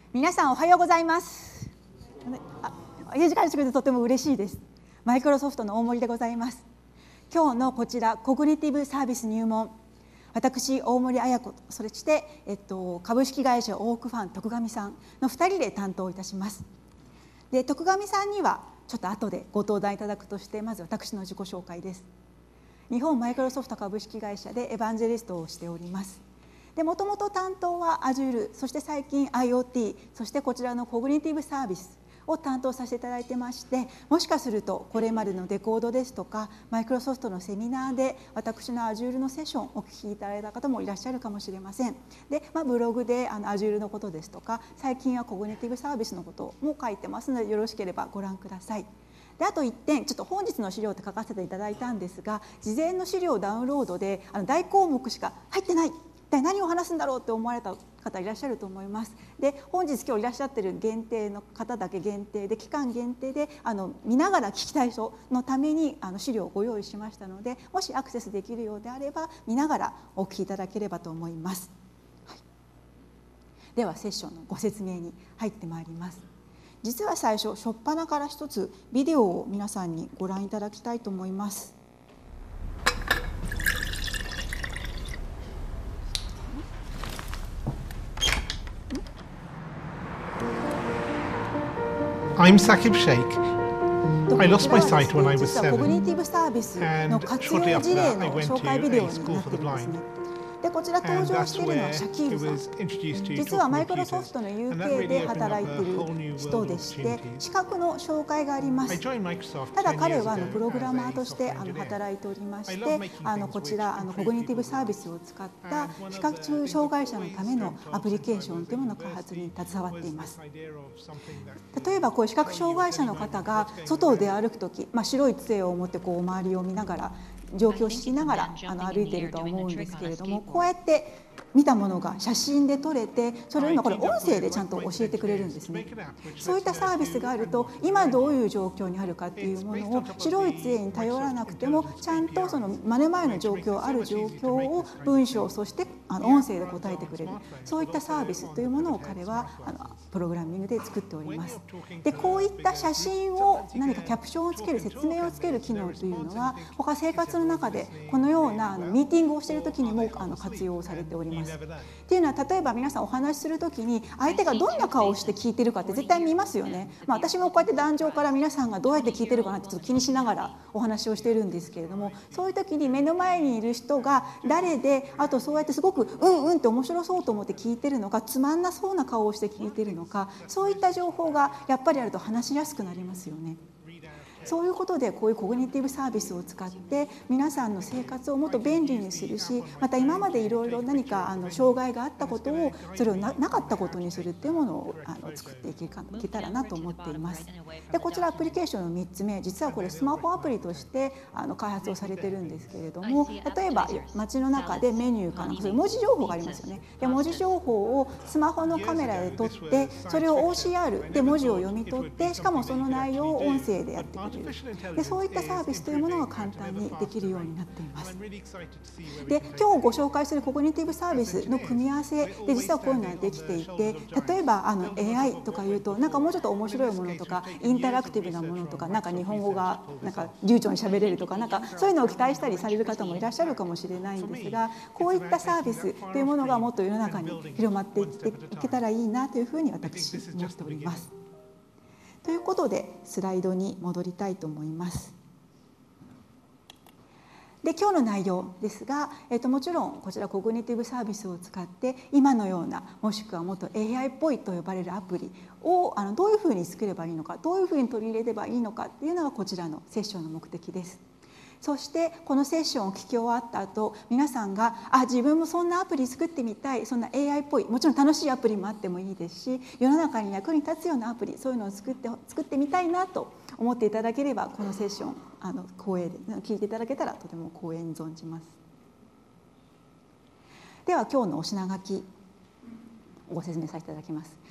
皆さんおはようございます。いい時間にしてくれてとても嬉しいです。マイクロソフトの大森でございます。今日のこちらコグニティブサービス入門、私大森彩子、そして、株式会社オークファン徳上さんの2人で担当いたします。で、徳上さんにはちょっと後でご登壇いただくとして、まず私の自己紹介です。日本マイクロソフト株式会社でエヴァンジェリストをしております。で、もともと担当は Azure、そして最近 IoT、そしてこちらのコグニティブサービスを担当させていただいてまして、もしかするとこれまでのデコードですとかマイクロソフトのセミナーで私の Azure のセッションをお聞きいただいた方もいらっしゃるかもしれません。で、ブログでAzure のことですとか、最近はコグニティブサービスのことも書いてますので、よろしければご覧ください。で、あと1点、ちょっと本日の資料って書かせていただいたんですが、事前の資料ダウンロードで大項目しか入ってない、一体何を話すんだろうって思われた方いらっしゃると思います。で、本日今日いらっしゃっている限定の方だけ限定で、期間限定で見ながら聞きたい人のために資料をご用意しましたので、もしアクセスできるようであれば見ながらお聞きいただければと思います。はい、ではセッションのご説明に入ってまいります。実は最初初っ端から一つビデオを皆さんにご覧いただきたいと思います。 I'm Saqib Sheikh. I lost my sight when I was 7, コグニティブサービスの活用事例の紹介ビデオになっているんですね。で、こちら登場しているのはシャキールさん。実はマイクロソフトの UK で働いている人でして、視覚の障害があります。ただ彼はプログラマーとして働いておりまして、こちらコグニティブサービスを使った視覚障害者のためのアプリケーションというものの開発に携わっています。例えばこういう視覚障害者の方が外を出歩くとき、白い杖を持ってこう周りを見ながら状況を知りながら歩いているとは思うんですけれども、こうやって見たものが写真で撮れて、それを今これ音声でちゃんと教えてくれるんですね。そういったサービスがあると、今どういう状況にあるかっていうものを白い杖に頼らなくても、ちゃんとその目の前の状況、ある状況を文章、そして音声で答えてくれる、そういったサービスというものを彼はプログラミングで作っております。で、こういった写真を何かキャプションをつける、説明をつける機能というのは、他生活の中でこのようなミーティングをしている時にも活用されております。っていうのは、例えば皆さんお話しする時に相手がどんな顔をして聞いてるかって絶対見ますよね。私もこうやって壇上から皆さんがどうやって聞いてるかなってちょっと気にしながらお話をしているんですけれども、そういう時に目の前にいる人が誰で、あとそうやってすごくって面白そうと思って聞いてるのか、つまんなそうな顔をして聞いてるのか、そういった情報がやっぱりあると話しやすくなりますよね。そういうことでこういうコグニティブサービスを使って皆さんの生活をもっと便利にするし、また今までいろいろ何か障害があったことをそれをなかったことにするっていうものを作っていけたらなと思っています。で、こちらアプリケーションの3つ目、実はこれスマホアプリとして開発をされてるんですけれども、例えば街の中でメニューかなんかそういう文字情報がありますよね。で、文字情報をスマホのカメラで撮って、それを OCR で文字を読み取って、しかもその内容を音声でやってくれる。で、そういったサービスというものが簡単にできるようになっています。で、今日ご紹介するコグニティブサービスの組み合わせで実はこういうのができていて、例えばAI とかいうとなんかもうちょっと面白いものとかインタラクティブなものとか、なんか日本語がなんか流暢に喋れるとか、なんかそういうのを期待したりされる方もいらっしゃるかもしれないんですが、こういったサービスというものがもっと世の中に広まっていけたらいいなというふうに私思っております。ということでスライドに戻りたいと思います。で、今日の内容ですが、もちろんこちらコグニティブサービスを使って今のような、もしくはもっと AI っぽいと呼ばれるアプリをどういうふうに作ればいいのか、どういうふうに取り入れればいいのかっていうのがこちらのセッションの目的です。そしてこのセッションを聞き終わった後、皆さんが自分もそんなアプリ作ってみたい、そんな AI っぽい、もちろん楽しいアプリもあってもいいですし、世の中に役に立つようなアプリ、そういうのを作ってみたいなと思っていただければ、このセッション光栄で聞いていただけたらとても光栄に存じます。では今日のお品書きをご説明させていただきます。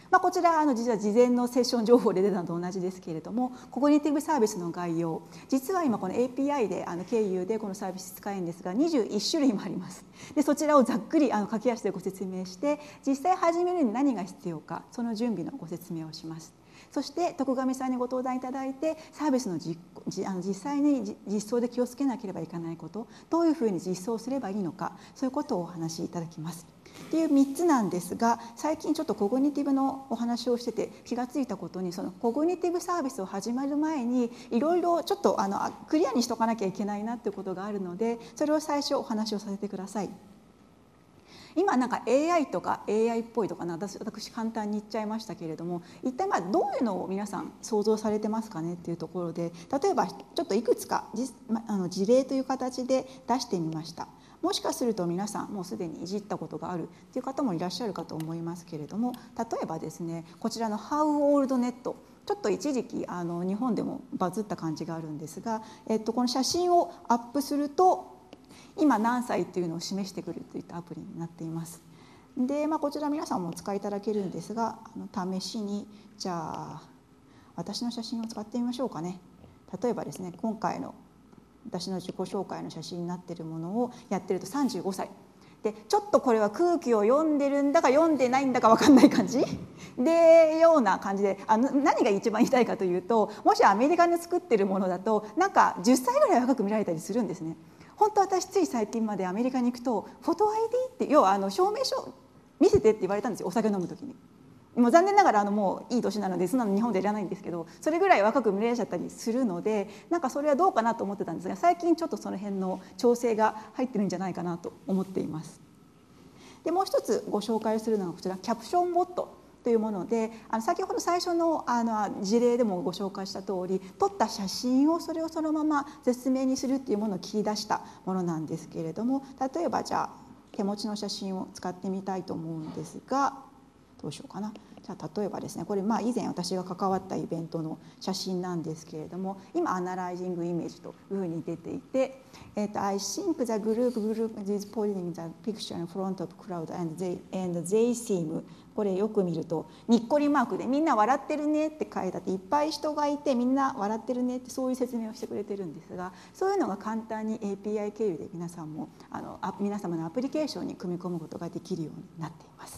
こちら実は事前のセッション情報で出たのと同じですけれども、コグニティブサービスの概要、実は今この API で経由でこのサービス使えるんですが、21種類もあります。でそちらをざっくり駆け足でご説明して、実際始めるに何が必要か、その準備のご説明をします。そして徳上さんにご登壇いただいて、サービスの実際に実装で気をつけなければいけないこと、どういうふうに実装すればいいのか、そういうことをお話しいただきます。っていう3つなんですが、最近ちょっとコグニティブのお話をしてて気がついたことに、そのコグニティブサービスを始まる前にいろいろちょっとクリアにしとかなきゃいけないなっていうことがあるので、それを最初お話をさせてください。今なんか AI とか AI っぽいとかな、私簡単に言っちゃいましたけれども、一体どういうのを皆さん想像されてますかねっていうところで、例えばちょっといくつか事例という形で出してみました。もしかすると皆さんもうすでにいじったことがあるという方もいらっしゃるかと思いますけれども、例えばですね、こちらの How Old Net、 ちょっと一時期日本でもバズった感じがあるんですが、この写真をアップすると今何歳というのを示してくるといったアプリになっています。で、こちら皆さんもお使いいただけるんですが、試しにじゃあ私の写真を使ってみましょうかね。例えばですね、今回の私の自己紹介の写真になっているものをやってると35歳で、ちょっとこれは空気を読んでるんだか読んでないんだか分かんない感じでような感じで、何が一番言いたいかというと、もしアメリカで作ってるものだとなんか10歳ぐらい若く見られたりするんですね。本当私つい最近までアメリカに行くとフォト ID って要は証明書見せてって言われたんですよ、お酒飲む時に。もう残念ながらもういい年なのでそんなの日本でいらないんですけど、それぐらい若く見られちゃったりするので、なんかそれはどうかなと思ってたんですが、最近ちょっとその辺の調整が入ってるんじゃないかなと思っています。でもう一つご紹介するのがこちらキャプションボットというもので、先ほど最初の事例でもご紹介した通り、撮った写真をそれをそのまま説明にするっていうものを切り出したものなんですけれども、例えばじゃあ手持ちの写真を使ってみたいと思うんですが、どうしようかな。じゃあ例えばですね、これ以前私が関わったイベントの写真なんですけれども、今アナライジングイメージというふうに出ていて、I think the group is pointing the picture in front of crowd and they seem、 これよく見るとにっこりマークでみんな笑ってるねって書いてあって、いっぱい人がいてみんな笑ってるねって、そういう説明をしてくれてるんですが、そういうのが簡単に API 経由で皆様のアプリケーションに組み込むことができるようになっています。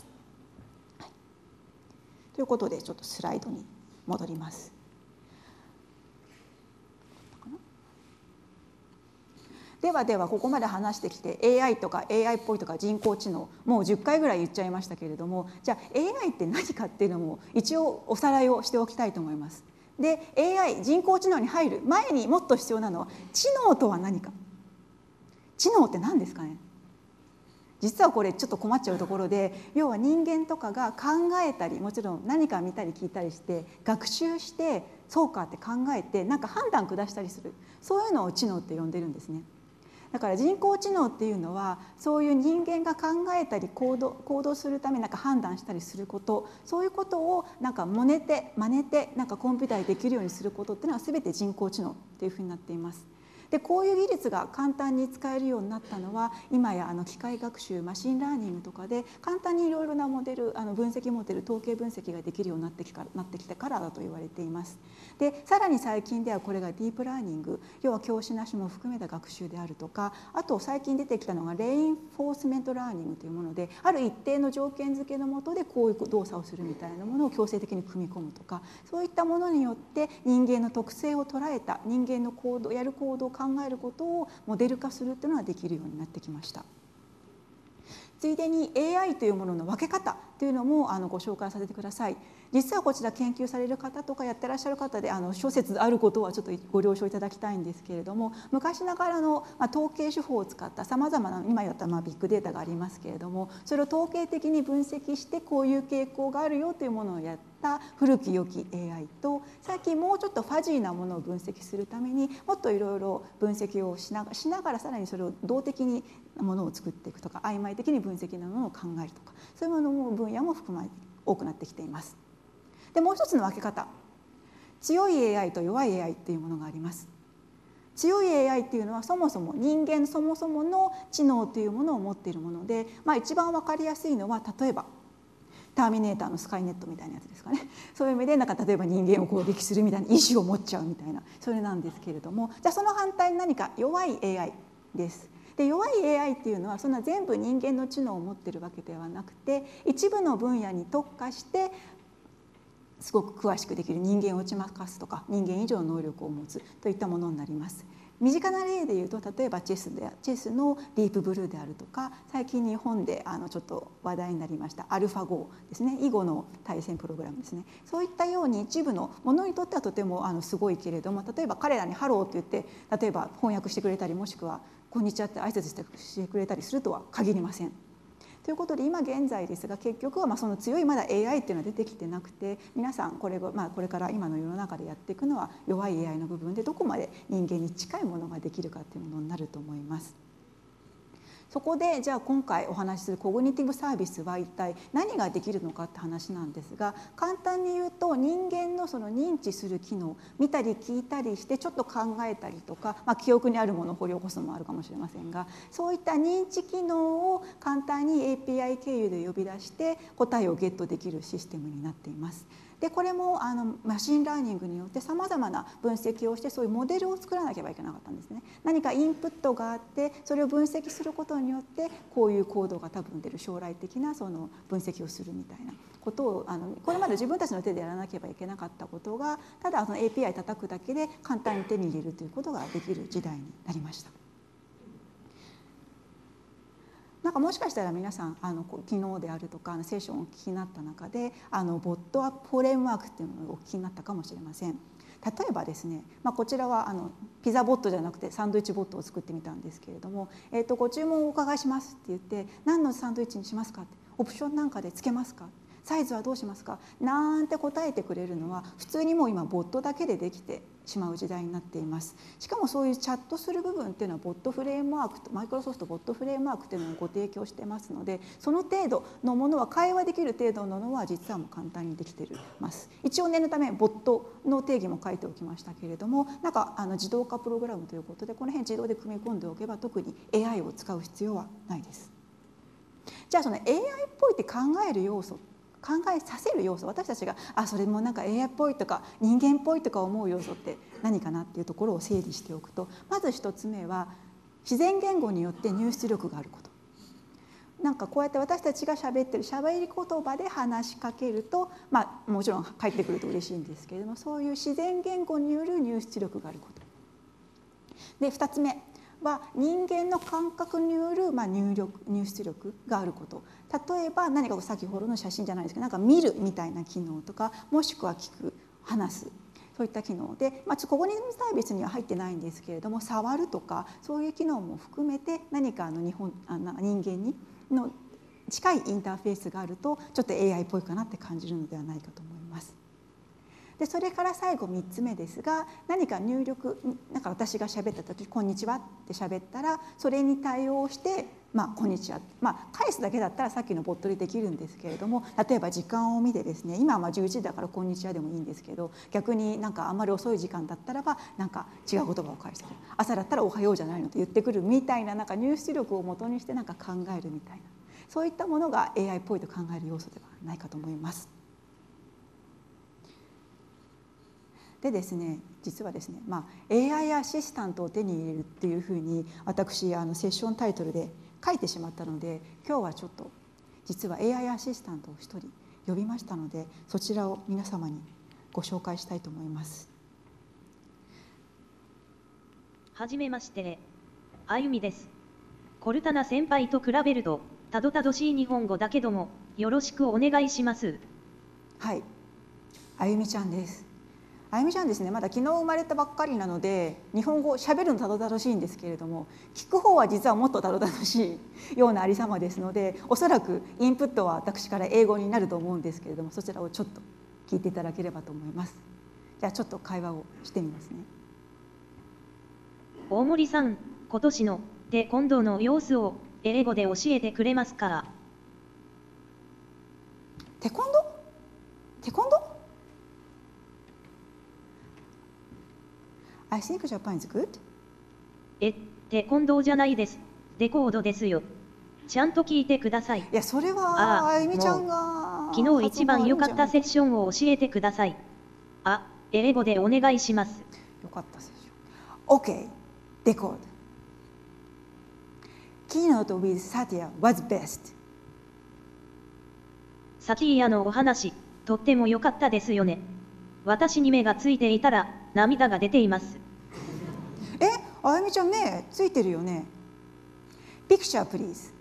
ということでちょっとスライドに戻ります。ではここまで話してきて AI とか AI っぽいとか人工知能、もう10回ぐらい言っちゃいましたけれども、じゃあ AI って何かっていうのも一応おさらいをしておきたいと思います。で AI 人工知能に入る前にもっと必要なのは知能とは何か。知能って何ですかね。実はこれちょっと困っちゃうところで、要は人間とかが考えたり、もちろん何か見たり聞いたりして学習して、そうかって考えてなんか判断下したりする、そういうのを知能って呼んでるんですね。だから人工知能っていうのはそういう人間が考えたり行動するためになんか判断したりすること、そういうことをなんか真似てなんかコンピューターでできるようにすることっていうのは全て人工知能っていうふうになっています。でこういう技術が簡単に使えるようになったのは、今や機械学習マシンラーニングとかで簡単にいろいろなモデル分析モデル統計分析ができるようになってきたからだと言われています。でさらに最近ではこれがディープラーニング、要は教師なしも含めた学習であるとか、あと最近出てきたのがレインフォースメントラーニングというもので、ある一定の条件付けのもとでこういう動作をするみたいなものを強制的に組み込むとか、そういったものによって人間の特性を捉えた人間のやる行動を考えることをモデル化するというのができるようになってきました。ついでに AI というものの分け方というのもご紹介させてください。実はこちら研究される方とかやってらっしゃる方で諸説あることはちょっとご了承いただきたいんですけれども、昔ながらの統計手法を使ったさまざまな今やったビッグデータがありますけれども、それを統計的に分析してこういう傾向があるよというものをやった古き良き AI と、最近もうちょっとファジーなものを分析するためにもっといろいろ分析をしながらさらにそれを動的にものを作っていくとか、曖昧的に分析なものを考えるとか、そういうものも分野も含まれて多くなってきています。でもう一つの分け方、強い AI と弱い AI っていうものがあります。強い AI っていうのはそもそも人間そもそもの知能というものを持っているもので、一番分かりやすいのは例えばターミネーターのスカイネットみたいなやつですかね。そういう意味でなんか例えば人間を攻撃するみたいな意志を持っちゃうみたいな、それなんですけれども、じゃあその反対に何か弱い AI です。で弱い AI っていうのはそんな全部人間の知能を持ってるわけではなくて、一部の分野に特化してすごく詳しくできる、人間を打ち負かすとか人間以上の能力を持つといったものになります。身近な例でいうと、例えばチェスのディープブルーであるとか、最近日本でちょっと話題になりましたアルファ5ですね、囲碁の対戦プログラムですね。そういったように一部のものにとってはとてもすごいけれども、例えば彼らにハローと言って例えば翻訳してくれたり、もしくはこんにちはって挨拶してくれたりするとは限りません。ということで今現在ですが、結局はその強いまだ AI っていうのは出てきてなくて、皆さんこれから今の世の中でやっていくのは弱い AI の部分でどこまで人間に近いものができるかっていうものになると思います。そこでじゃあ今回お話しするコグニティブサービスは一体何ができるのかって話なんですが、簡単に言うと人間のその認知する機能、見たり聞いたりしてちょっと考えたりとか、記憶にあるものを掘り起こすのもあるかもしれませんが、そういった認知機能を簡単に API 経由で呼び出して答えをゲットできるシステムになっています。でこれもマシンラーニングによってさまざまな分析をして、そういうモデルを作らなければいけなかったんですね。何かインプットがあってそれを分析することによってこういう行動が多分出る、将来的なその分析をするみたいなことをこれまで自分たちの手でやらなければいけなかったことが、ただその API 叩くだけで簡単に手に入れるということができる時代になりました。なんかもしかしたら皆さん昨日であるとかセッションをお聞きになった中でボットアップフレームワークっていうのをお聞きになったかもしれません。例えばですね、こちらはピザボットじゃなくてサンドイッチボットを作ってみたんですけれども、ご注文をお伺いしますって言って、何のサンドイッチにしますかって、オプションなんかでつけますか、サイズはどうしますかなんて答えてくれるのは普通にもう今ボットだけでできてしまう時代になっています。しかもそういうチャットする部分っていうのはボットフレームワークとマイクロソフトボットフレームワークっていうのをご提供してますので、その程度のものは会話できる程度のものは実はもう簡単にできています。一応念のためボットの定義も書いておきましたけれども、なんか自動化プログラムということでこの辺自動で組み込んでおけば特に AI を使う必要はないです。じゃあその AI っぽいって考える要素、考えさせる要素、私たちがそれもなんか AI っぽいとか人間っぽいとか思う要素って何かなっていうところを整理しておくと、まず一つ目は自然言語によって入出力があること。なんかこうやって私たちが喋ってる喋り言葉で話しかけると、もちろん返ってくると嬉しいんですけれども、そういう自然言語による入出力があること。で2つ目は人間の感覚による入出力があること。例えば何か先ほどの写真じゃないですけど、なんか見るみたいな機能とか、もしくは聞く、話す、そういった機能で、コグニティブサービスには入ってないんですけれども、触るとかそういう機能も含めて何か人間の近いインターフェースがあるとちょっと AI っぽいかなって感じるのではないかと思います。でそれから最後3つ目ですが、何か入力、なんか私が喋った時「こんにちは」って喋ったら、それに対応して「こんにちは」返すだけだったらさっきのボットでできるんですけれども、例えば時間を見てですね、今は11時だから「こんにちは」でもいいんですけど、逆になんかあんまり遅い時間だったらばなんか違う言葉を返してくる、朝だったら「おはよう」じゃないのと言ってくるみたいな、なんか入出力を元にしてなんか考えるみたいな、そういったものが AI っぽいと考える要素ではないかと思います。でですね、実はですね、AI アシスタントを手に入れるっていうふうに私セッションタイトルで書いてしまったので、今日はちょっと実は AI アシスタントを一人呼びましたので、そちらを皆様にご紹介したいと思います。 はじめまして、あゆみです。コルタナ先輩と比べるとたどたどしい日本語だけどもよろしくお願いします。 はい、あゆみちゃんです。あゆみちゃんですね、まだ昨日生まれたばっかりなので日本語喋るのたどたどしいんですけれども、聞く方は実はもっとたどたどしいようなありさまですので、おそらくインプットは私から英語になると思うんですけれども、そちらをちょっと聞いていただければと思います。じゃあちょっと会話をしてみますね。 大森さん、今年のテコンドーの様子を英語で教えてくれますか？ テコンドー？テコンドー？I think Japan is good. テコンドーじゃないです。デコードですよ。ちゃんと聞いてください。 いや、それはあゆみちゃんが昨日一番良かったセッションを教えてください。あ、英語でお願いします。 良かったセッション。OK、decode。Keynote with Satya was best。 サティヤのお話、とっても良かったですよね。私に目がついていたら涙が出ています。 あゆみちゃん目ついてるよね。Picture please。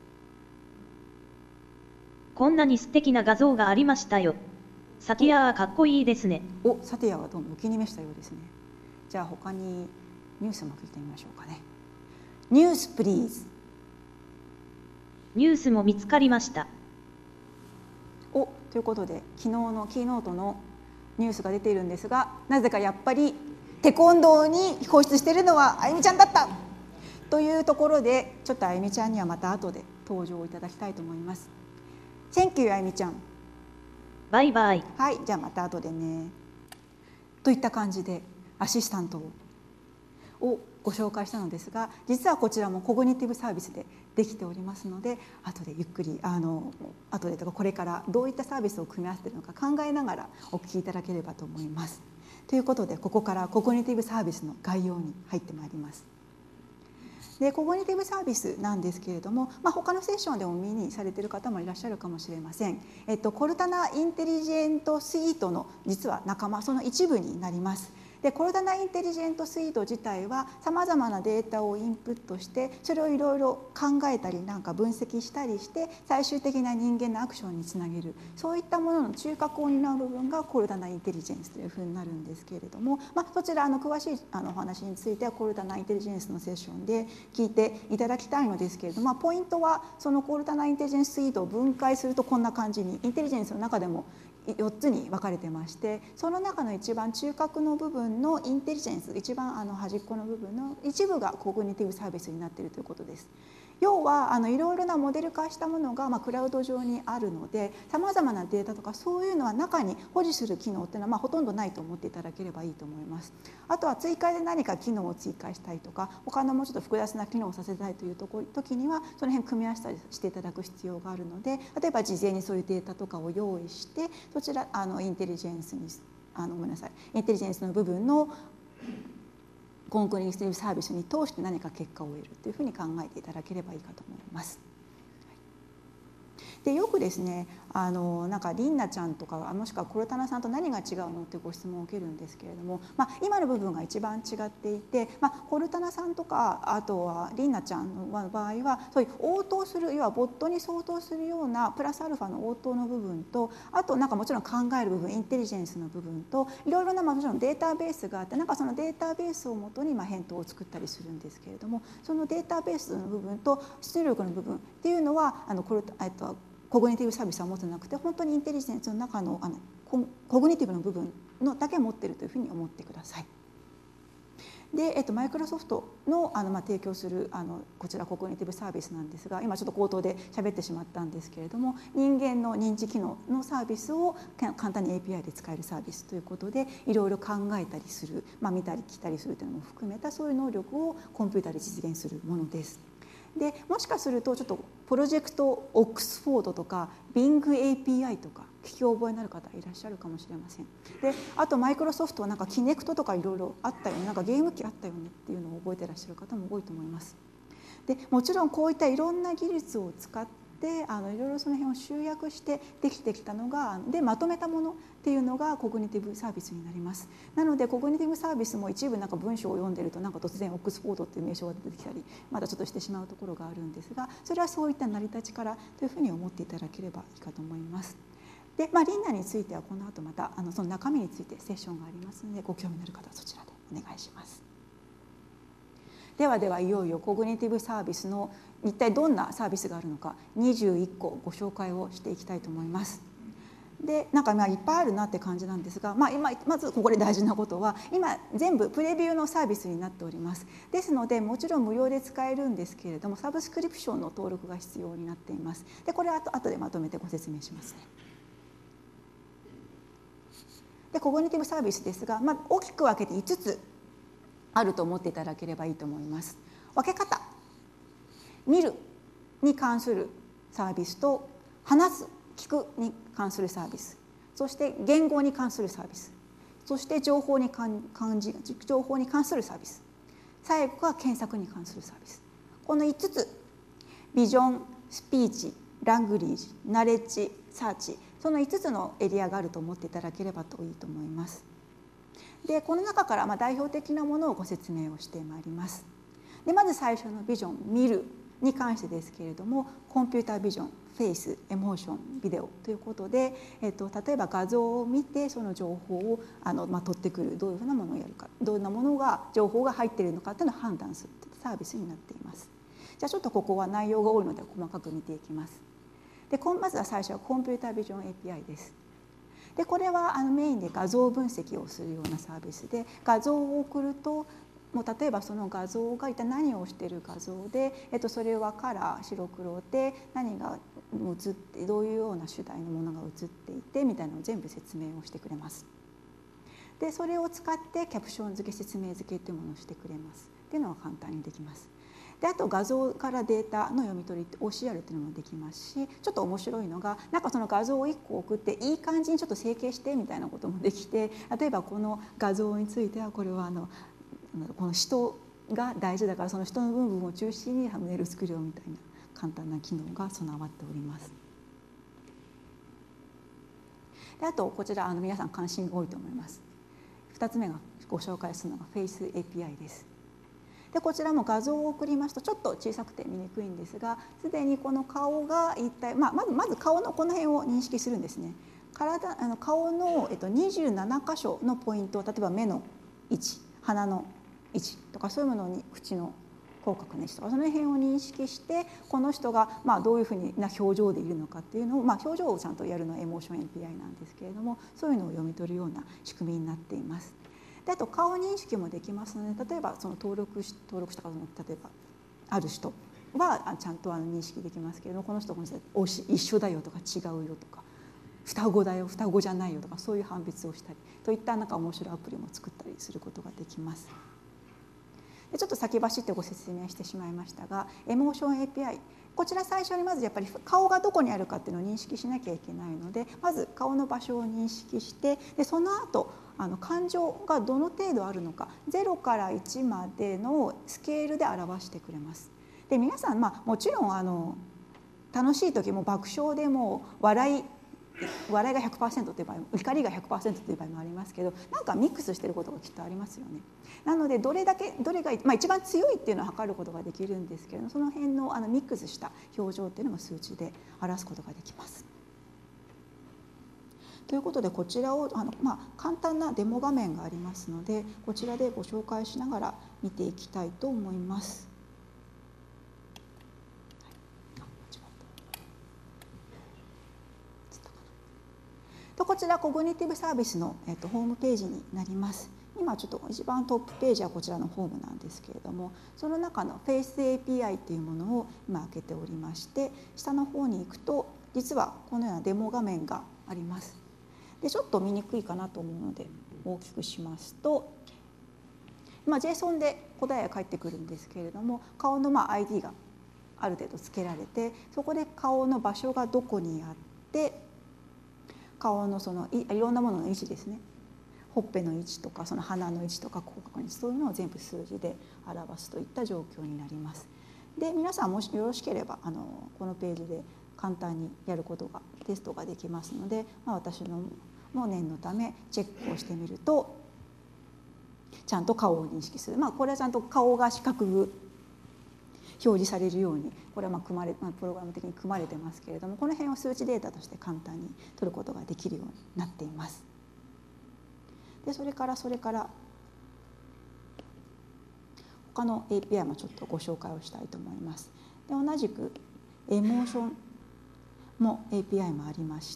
こんなに素敵な画像がありましたよ。サティヤはかっこいいですね。 サティヤはどうもお気に召したようですね。じゃあ他にニュースも聞いてみましょうかね。ニュースプリーズ。 ニュースも見つかりました。 ということで昨日のキーノートのニュースが出ているんですが、なぜかやっぱりテコンドーに放出しているのはあゆみちゃんだったというところで、ちょっとあゆみちゃんにはまた後で登場いただきたいと思います。Thank you あゆみちゃん。 バイバイ。 はい、じゃあまた後でね。といった感じでアシスタントをご紹介したのですが、実はこちらもコグニティブサービスでできておりますので、後でゆっくり後でとかこれからどういったサービスを組み合わせているのか考えながらお聞きいただければと思います。ということでここからコグニティブサービスの概要に入ってまいります。でコグニティブサービスなんですけれども、他のセッションでも見にされている方もいらっしゃるかもしれません。コルタナインテリジェントスイートの実は仲間、その一部になります。でコルタナインテリジェントスイート自体はさまざまなデータをインプットしてそれをいろいろ考えたり分析したりして最終的な人間のアクションにつなげる、そういったものの中核を担う部分がコルタナインテリジェンスというふうになるんですけれども、そちら詳しいお話についてはコルタナインテリジェンスのセッションで聞いていただきたいのですけれども、ポイントはそのコルタナインテリジェンススイートを分解するとこんな感じにインテリジェンスの中でも4つに分かれてまして、その中の一番中核の部分のインテリジェンス、一番端っこの部分の一部がコグニティブサービスになっているということです。要はいろいろなモデル化したものがクラウド上にあるので、さまざまなデータとかそういうのは中に保持する機能っていうのはほとんどないと思っていただければいいと思います。あとは追加で何か機能を追加したいとか他のもうちょっと複雑な機能をさせたいという時にはその辺組み合わせたりしていただく必要があるので、例えば事前にそういうデータとかを用意してそちらインテリジェンスにごめんなさいインテリジェンスの部分のコグニティブサービスに通して何か結果を得るというふうに考えていただければいいかと思います。でよくですねリンナちゃんとかもしくはコルタナさんと何が違うのっていうご質問を受けるんですけれども、今の部分が一番違っていて、コルタナさんとかあとはリンナちゃんの場合はそういう応答する要はボットに相当するようなプラスアルファの応答の部分と、あともちろん考える部分インテリジェンスの部分といろいろなもちろんデータベースがあってそのデータベースをもとに返答を作ったりするんですけれども、そのデータベースの部分と出力の部分っていうのはコグニティブサービスは持ってなくて本当にインテリジェンスの中のコグニティブの部分のだけ持っているというふうに思ってください。でマイクロソフトの提供するこちらコグニティブサービスなんですが、今ちょっと口頭で喋ってしまったんですけれども、人間の認知機能のサービスを簡単に API で使えるサービスということでいろいろ考えたりする、見たり聞いたりするというのも含めたそういう能力をコンピューターで実現するものです。でもしかするとちょっとプロジェクトオックスフォードとか Bing API とか聞き覚えになる方いらっしゃるかもしれません。であとマイクロソフトはキネクトとかいろいろあったよね、ゲーム機あったよねっていうのを覚えてらっしゃる方も多いと思います。でもちろんこういったいろんな技術を使っていろいろその辺を集約してできてきたのがでまとめたものっていうのがコグニティブサービスになります。なのでコグニティブサービスも一部文章を読んでると突然オックスフォードっていう名称が出てきたりまだちょっとしてしまうところがあるんですが、それはそういった成り立ちからというふうに思っていただければいいかと思います。でリンナについてはこの後またその中身についてセッションがありますのでご興味のある方はそちらでお願いします。ではいよいよコグニティブサービスの一体どんなサービスがあるのか21個ご紹介をしていきたいと思います。でいっぱいあるなって感じなんですが、まずここで大事なことは今全部プレビューのサービスになっております。ですのでもちろん無料で使えるんですけれどもサブスクリプションの登録が必要になっています。でこれは後でまとめてご説明しますね。でコグニティブサービスですが、大きく分けて5つあると思っていただければいいと思います。分け方、見るに関するサービスと話す聞くに関するサービス、そして言語に関するサービス、そして情報に関するサービス、最後が検索に関するサービス。この5つ、ビジョン、スピーチ、ラングリージ、ナレッジ、サーチ、その5つのエリアがあると思っていただければといいと思います。でこの中から代表的なものをご説明をしてまいります。でまず最初のビジョン、見るに関してですけれども、コンピュータービジョン、フェイス、エモーション、ビデオということで、例えば画像を見てその情報を取ってくる、どういうふうなものをやるか、どんなものが情報が入っているのかというのを判断するサービスになっています。じゃあちょっとここは内容が多いので細かく見ていきます。でまずは最初はコンピュータービジョン API です。でこれはメインで画像分析をするようなサービスで、画像を送るともう例えばその画像が一体何をしている画像で、それはカラー白黒で何が映ってどういうような主題のものが映っていてみたいなのを全部説明をしてくれます。でそれを使ってキャプション付け、説明付けというものをしてくれますっていうのは簡単にできます。であと画像からデータの読み取り OCR っていうのもできますし、ちょっと面白いのがその画像を1個送っていい感じにちょっと整形してみたいなこともできて、例えばこの画像についてはこれはこの人が大事だからその人の部分を中心にサムネイル作るよみたいな簡単な機能が備わっております。であとこちら皆さん関心が多いと思います。2つ目がご紹介するのが Face API です。でこちらも画像を送りますとちょっと小さくて見にくいんですが、すでにこの顔が一体、まず顔のこの辺を認識するんですね。顔の27箇所のポイント、例えば目の位置、鼻の位置とかそういうものに口の口角の位置とかその辺を認識して、この人がどういうふうな表情でいるのかっていうのを、表情をちゃんとやるのはエモーション API なんですけれども、そういうのを読み取るような仕組みになっています。であと顔認識もできますので、例えばその登録した方の例えばある人はちゃんと認識できますけれども、この人一緒だよとか違うよとか双子だよ双子じゃないよとかそういう判別をしたりといった面白いアプリも作ったりすることができます。でちょっと先走ってご説明してしまいましたが、エモーション API、こちら最初にまずやっぱり顔がどこにあるかっていうのを認識しなきゃいけないので、まず顔の場所を認識して、でその後感情がどの程度あるのか0から1までのスケールで表してくれます。で皆さんもちろん楽しい時も爆笑でも笑いが 100% という場合も怒りが 100% という場合もありますけど、ミックスしていることがきっとありますよね。なのでどれが、一番強いっていうのを測ることができるんですけれども、その辺のミックスした表情っていうのも数値で表すことができます。ということでこちらを簡単なデモ画面がありますので、こちらでご紹介しながら見ていきたいと思います。こちらコグニティブサービスの、ホームページになります。今ちょっと一番トップページはこちらのホームなんですけれども、その中の Face API というものを今開けておりまして、下の方に行くと実はこのようなデモ画面があります。でちょっと見にくいかなと思うので大きくしますと、JSON で答えが返ってくるんですけれども、顔のID がある程度つけられて、そこで顔の場所がどこにあって、顔のいろんなものの位置ですね、ほっぺの位置とかその鼻の位置とか口角の位置、そういうのを全部数字で表すといった状況になります。で皆さんもしよろしければこのページで簡単にやることがテストができますので、私の念のためチェックをしてみるとちゃんと顔を認識する、これはちゃんと顔が四角く表示されるようにこれはプログラム的に組まれてますけれども、この辺を数値データとして簡単に取ることができるようになっています。でそれから他の API もちょっとご紹介をしたいと思います。で同じくエモーションも API もありまして、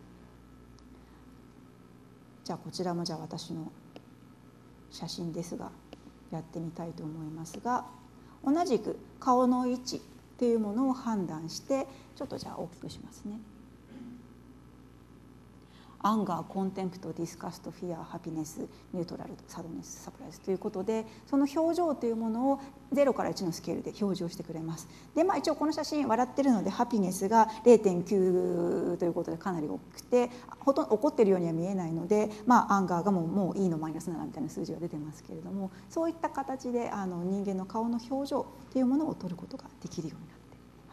じゃあこちらも私の写真ですがやってみたいと思いますが、同じく顔の位置というものを判断して、ちょっと大きくしますね。 アンガー、コンテンプト、ディスカスト、フィア、ハピネス、ニュートラル、サドネス、サプライズということで、その表情というものを0から1のスケールで表示をしてくれます。で、一応この写真笑ってるのでハピネスが 0.9 ということでかなり大きくて、ほとんど怒ってるようには見えないので、アンガーがもういいのマイナス7みたいな数字が出てますけれども、そういった形で人間の顔の表情というものを取ることができるようになっています。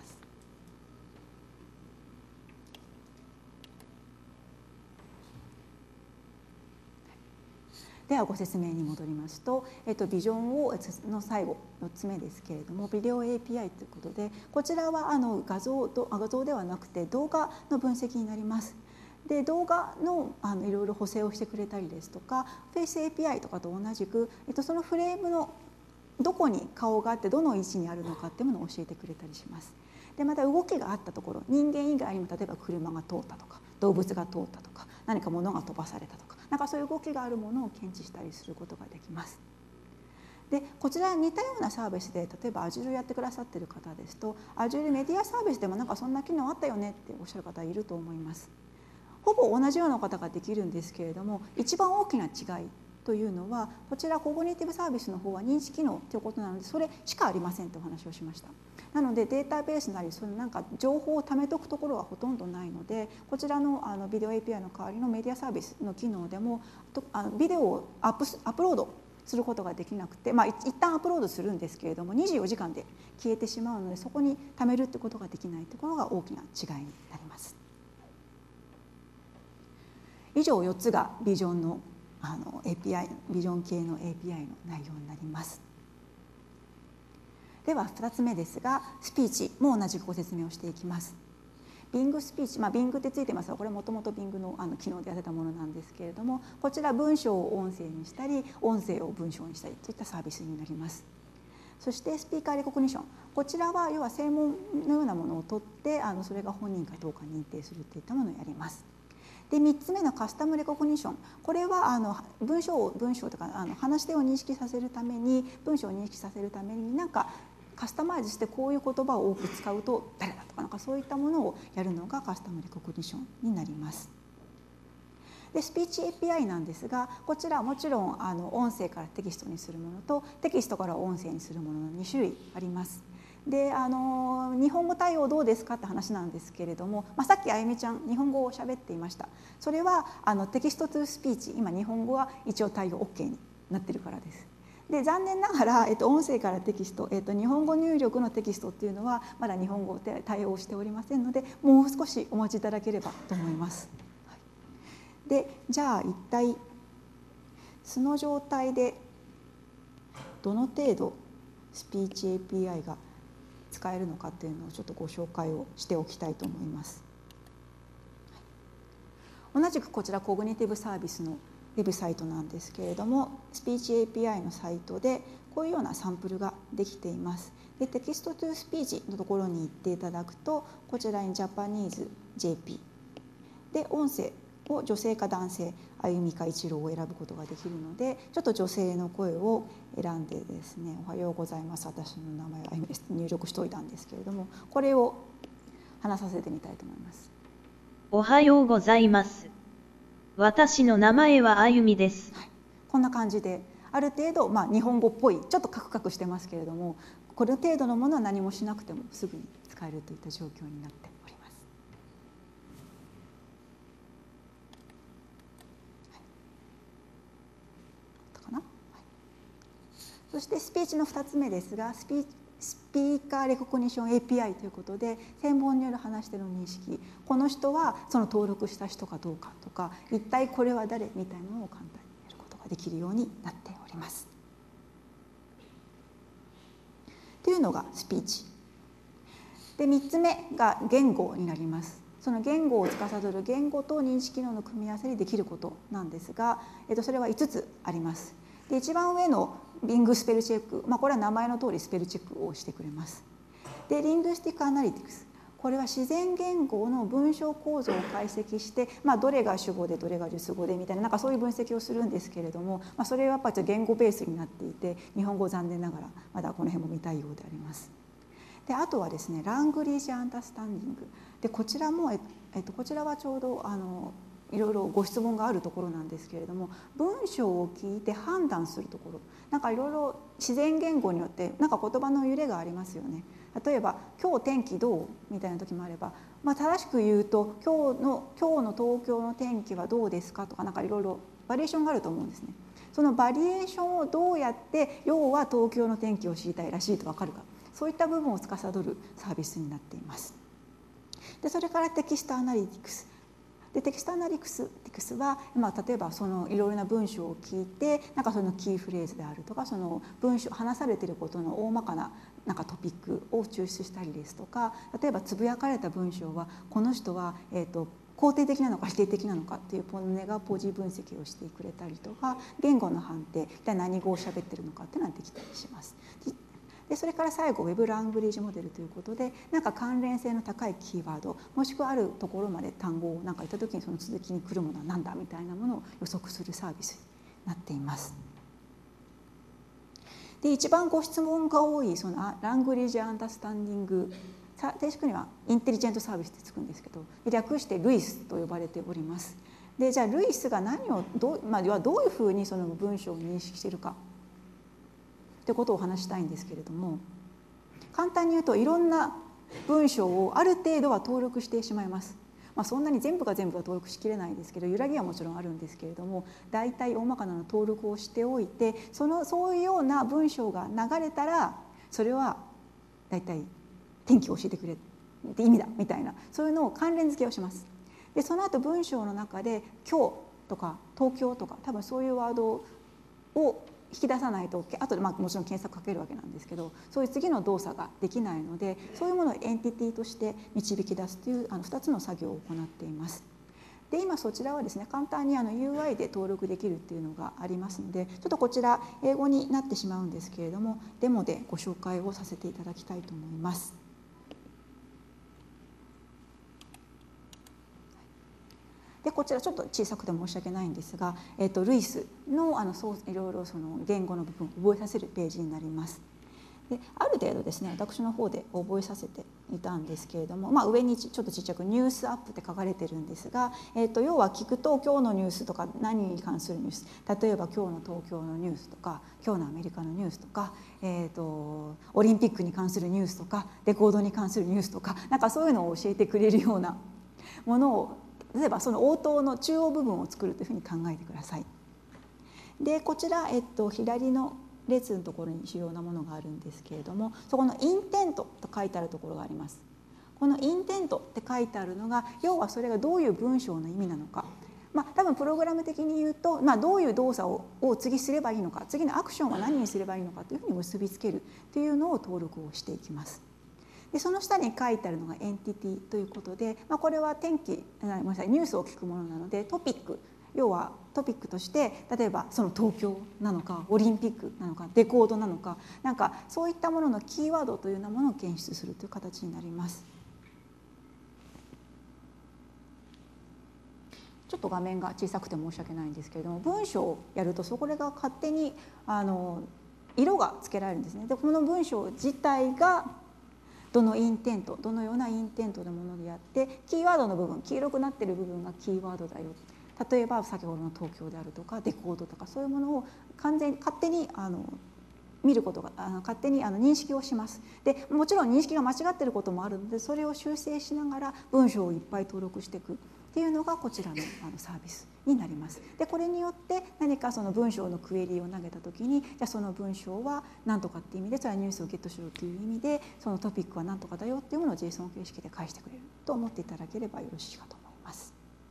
ではご説明に戻りますと、ビジョンの最後4つ目ですけれども、ビデオ API ということで、こちらは画像ではなくて動画の分析になります。で、動画のいろいろ補正をしてくれたりですとか、フェイス API とかと同じく、そのフレームのどこに顔があってどの位置にあるのかっていうものを教えてくれたりします。で、また動きがあったところ、人間以外にも例えば車が通ったとか、動物が通ったとか、何か物が飛ばされたとか、なんかそういう動きがあるものを検知したりすることができます。で、こちら似たようなサービスで、例えば Azure やってくださっている方ですと、Azure メディアサービスでもなんかそんな機能あったよねっておっしゃる方いると思います。ほぼ同じような方ができるんですけれども、一番大きな違いというのは、こちらコグニティブサービスの方は認知機能ということなので、それしかありませんとお話をしました。なのでデータベースなり、そのなんか情報を貯めとくところはほとんどないので、こちらのビデオ API の代わりのメディアサービスの機能でもビデオをアップロードすることができなくて、一旦アップロードするんですけれども24時間で消えてしまうので、そこに貯めるってことができないということが大きな違いになります。以上4つがビジョンのAPI、ビジョン系の API の内容になります。では2つ目ですが、スピーチも同じくご説明をしていきます。Bing スピーチ、Bing ってついてますが、これもともと Bing の機能でやってたものなんですけれども、こちら文章を音声にしたり、音声を文章にしたりといったサービスになります。そしてスピーカーレコグニション、こちらは要は声紋のようなものを取ってそれが本人かどうか認定するといったものをやります。で、3つ目のカスタムレコグニション、これは文章とか話し手を認識させるために、文章を認識させるためになんかカスタマイズしてこういう言葉を多く使うと誰だとか、なんかそういったものをやるのがカスタムレコグニションになります。で、スピーチ API なんですが、こちらはもちろん音声からテキストにするものとテキストから音声にするものの2種類あります。で、日本語対応どうですかって話なんですけれども、さっきあゆみちゃん日本語を喋っていました。それはテキストトゥスピーチ、今日本語は一応対応 OK になってるからです。で、残念ながら、音声からテキスト、日本語入力のテキストっていうのはまだ日本語で対応しておりませんので、もう少しお待ちいただければと思います。で、じゃあ一体素の状態でどの程度スピーチ API が使えるのかっていうのをちょっとご紹介をしておきたいと思います。同じくこちらコグニティブサービスのウェブサイトなんですけれども、スピーチ API のサイトでこういうようなサンプルができています。で、テキストトゥスピーチのところに行っていただくと、こちらにジャパニーズ JP で、音声を女性か男性、あゆみか一郎を選ぶことができるので、ちょっと女性の声を選んでですね、おはようございます、私の名前はあゆみです、入力しておいたんですけれども、これを話させてみたいと思います。 おはようございます、私の名前はあゆみです。 こんな感じで、ある程度、日本語っぽい、ちょっとカクカクしてますけれども、この程度のものは何もしなくてもすぐに使えるといった状況になっております。そしてスピーチの2つ目ですが、スピーカーレコグニション API ということで、声紋による話し手の認識、この人はその登録した人かどうかとか、一体これは誰みたいなのを簡単にやることができるようになっております。というのがスピーチで、3つ目が言語になります。その言語を司る言語と認知機能の組み合わせでできることなんですが、それは5つあります。で、一番上のBingスペルチェック、これは名前の通りスペルチェックをしてくれます。で、リングスティックアナリティクス、これは自然言語の文章構造を解析して、どれが主語でどれが述語でみたいな、なんかそういう分析をするんですけれども、それはやっぱり言語ベースになっていて、日本語残念ながらまだこの辺も未対応であります。で、あとはですね、ラングリージアンダースタンディングで、こちらもこちらはちょうどいろいろご質問があるところなんですけれども、文章を聞いて判断するところ、なんかいろいろ自然言語によってなんか言葉の揺れがありますよね。例えば「今日天気どう?」みたいな時もあれば、正しく言うと「今日の東京の天気はどうですか?」とか、なんかいろいろバリエーションがあると思うんですね。そのバリエーションをどうやって要は東京の天気を知りたいらしいと分かるか、そういった部分を司るサービスになっています。でそれからテキストアナリティクスで、テキストアナリティクスは、例えばそのいろいろな文章を聞いて、なんかそのキーフレーズであるとか、その文章話されていることの大まかななんかトピックを抽出したりですとか、例えばつぶやかれた文章はこの人は肯定的なのか否定的なのかっていうネガポジ分析をしてくれたりとか、言語の判定、一体何語を喋ってるのかっていうのができたりします。でそれから最後ウェブラングリッジモデルということで、なんか関連性の高いキーワード、もしくはあるところまで単語をなんか言った時にその続きに来るものは何だみたいなものを予測するサービスになっています。で一番ご質問が多いそのラングリッジアンダースタンディング、正式にはインテリジェントサービスってつくんですけど、略してルイスと呼ばれております。でじゃあルイスが何をどういうふうにその文章を認識しているかということをお話したいんですけれども、簡単に言うといろんな文章をある程度は登録してしまいます。そんなに全部が全部は登録しきれないですけど、揺らぎはもちろんあるんですけれども、大体大まかなの登録をしておいて、そういうような文章が流れたら、それは大体天気を教えてくれって意味だみたいな、そういうのを関連付けをします。でその後文章の中で今日とか東京とか、多分そういうワードを引き出さないと、あとでもちろん検索かけるわけなんですけど、そういう次の動作ができないので、そういうものをエンティティとして導き出すという2つの作業を行っています。で今そちらはですね、簡単にUI で登録できるっていうのがありますので、ちょっとこちら英語になってしまうんですけれども、デモでご紹介をさせていただきたいと思います。でこちらちょっと小さくて申し訳ないんですが、ルイスのいろいろその言語の部分を覚えさせるページになります。である程度ですね、私の方で覚えさせていたんですけれども、上にちょっとちっちゃくニュースアップって書かれてるんですが、要は聞くと今日のニュースとか何に関するニュース、例えば今日の東京のニュースとか、今日のアメリカのニュースとか、オリンピックに関するニュースとか、レコードに関するニュースとか、なんかそういうのを教えてくれるようなものを、例えばその応答の中央部分を作るというふうに考えてください。でこちら、左の列のところに主要なものがあるんですけれども、そこのインテントと書いてあるところがあります。このインテントって書いてあるのが、要はそれがどういう文章の意味なのか、多分プログラム的に言うと、どういう動作を次すればいいのか、次のアクションは何にすればいいのかというふうに結びつけるというのを登録をしていきます。でその下に書いてあるのがエンティティということで、これはニュースを聞くものなので、トピック、要はトピックとして、例えばその東京なのかオリンピックなのかレコードなのか、なんかそういったもののキーワードというようなものを検出するという形になります。ちょっと画面が小さくて申し訳ないんですけれども、文章をやるとそれが勝手に色がつけられるんですね。でこの文章自体がどのようなインテントのものであって、キーワードの部分、黄色くなっている部分がキーワードだよ、例えば先ほどの東京であるとかレコードとか、そういうものを勝手に見ることが勝手に認識をします。でもちろん認識が間違っていることもあるので、それを修正しながら文章をいっぱい登録していくっていうのがこちらのサービスになります。でこれによって何かその文章のクエリを投げた時に、じゃあその文章は何とかっていう意味で、それはニュースをゲットしろという意味で、そのトピックは何とかだよっていうものを JSON 形式で返してくれると思っていただければよろしいかと思います。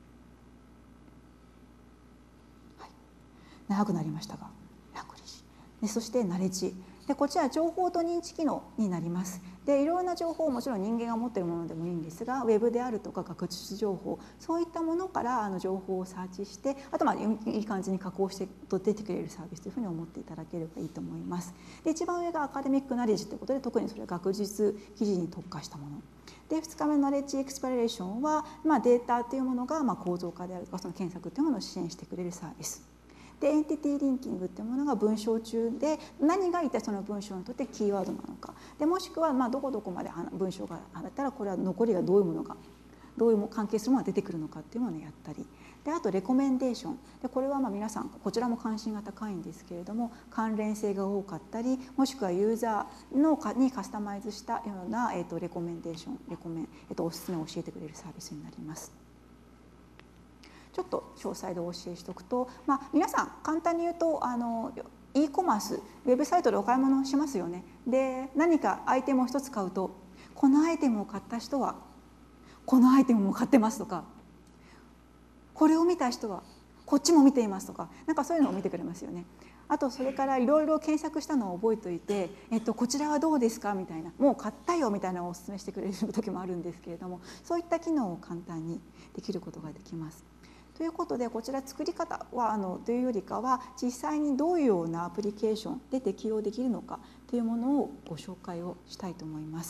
はい、長くなりましたが、ラングリッジで、そしてナレッジで、こちら情報と認知機能になります。でいろんな情報をもちろん人間が持っているものでもいいんですが、ウェブであるとか学術情報、そういったものから情報をサーチして、あといい感じに加工して出てくれるサービスというふうに思っていただければいいと思います。で一番上がアカデミックナレッジということで、特にそれは学術記事に特化したもので、2日目のナレッジエクスプロレーションは、データというものが構造化であるとか、その検索というものを支援してくれるサービスで、エンティティリンキングっていうものが文章中で何が一体その文章にとってキーワードなのかで、もしくはどこどこまで文章があったら、これは残りがどういうものがどういう関係するものが出てくるのかっていうものをやったり、であとレコメンデーションで、これは皆さんこちらも関心が高いんですけれども、関連性が多かったり、もしくはユーザーにカスタマイズしたような、レコメンデーションおすすめを教えてくれるサービスになります。ちょっと詳細でお教えしておくと、皆さん簡単に言うとe コマース、ウェブサイトでお買い物をしますよね。で何かアイテムを一つ買うと、このアイテムを買った人はこのアイテムも買ってますとか、これを見た人はこっちも見ていますとか、なんかそういうのを見てくれますよね。あとそれからいろいろ検索したのを覚えておいて、こちらはどうですかみたいな、もう買ったよみたいなのをお勧めしてくれる時もあるんですけれども、そういった機能を簡単にできることができます。ということで、こちら作り方はというよりかは、実際にどういうようなアプリケーションで適用できるのかというものをご紹介をしたいと思います。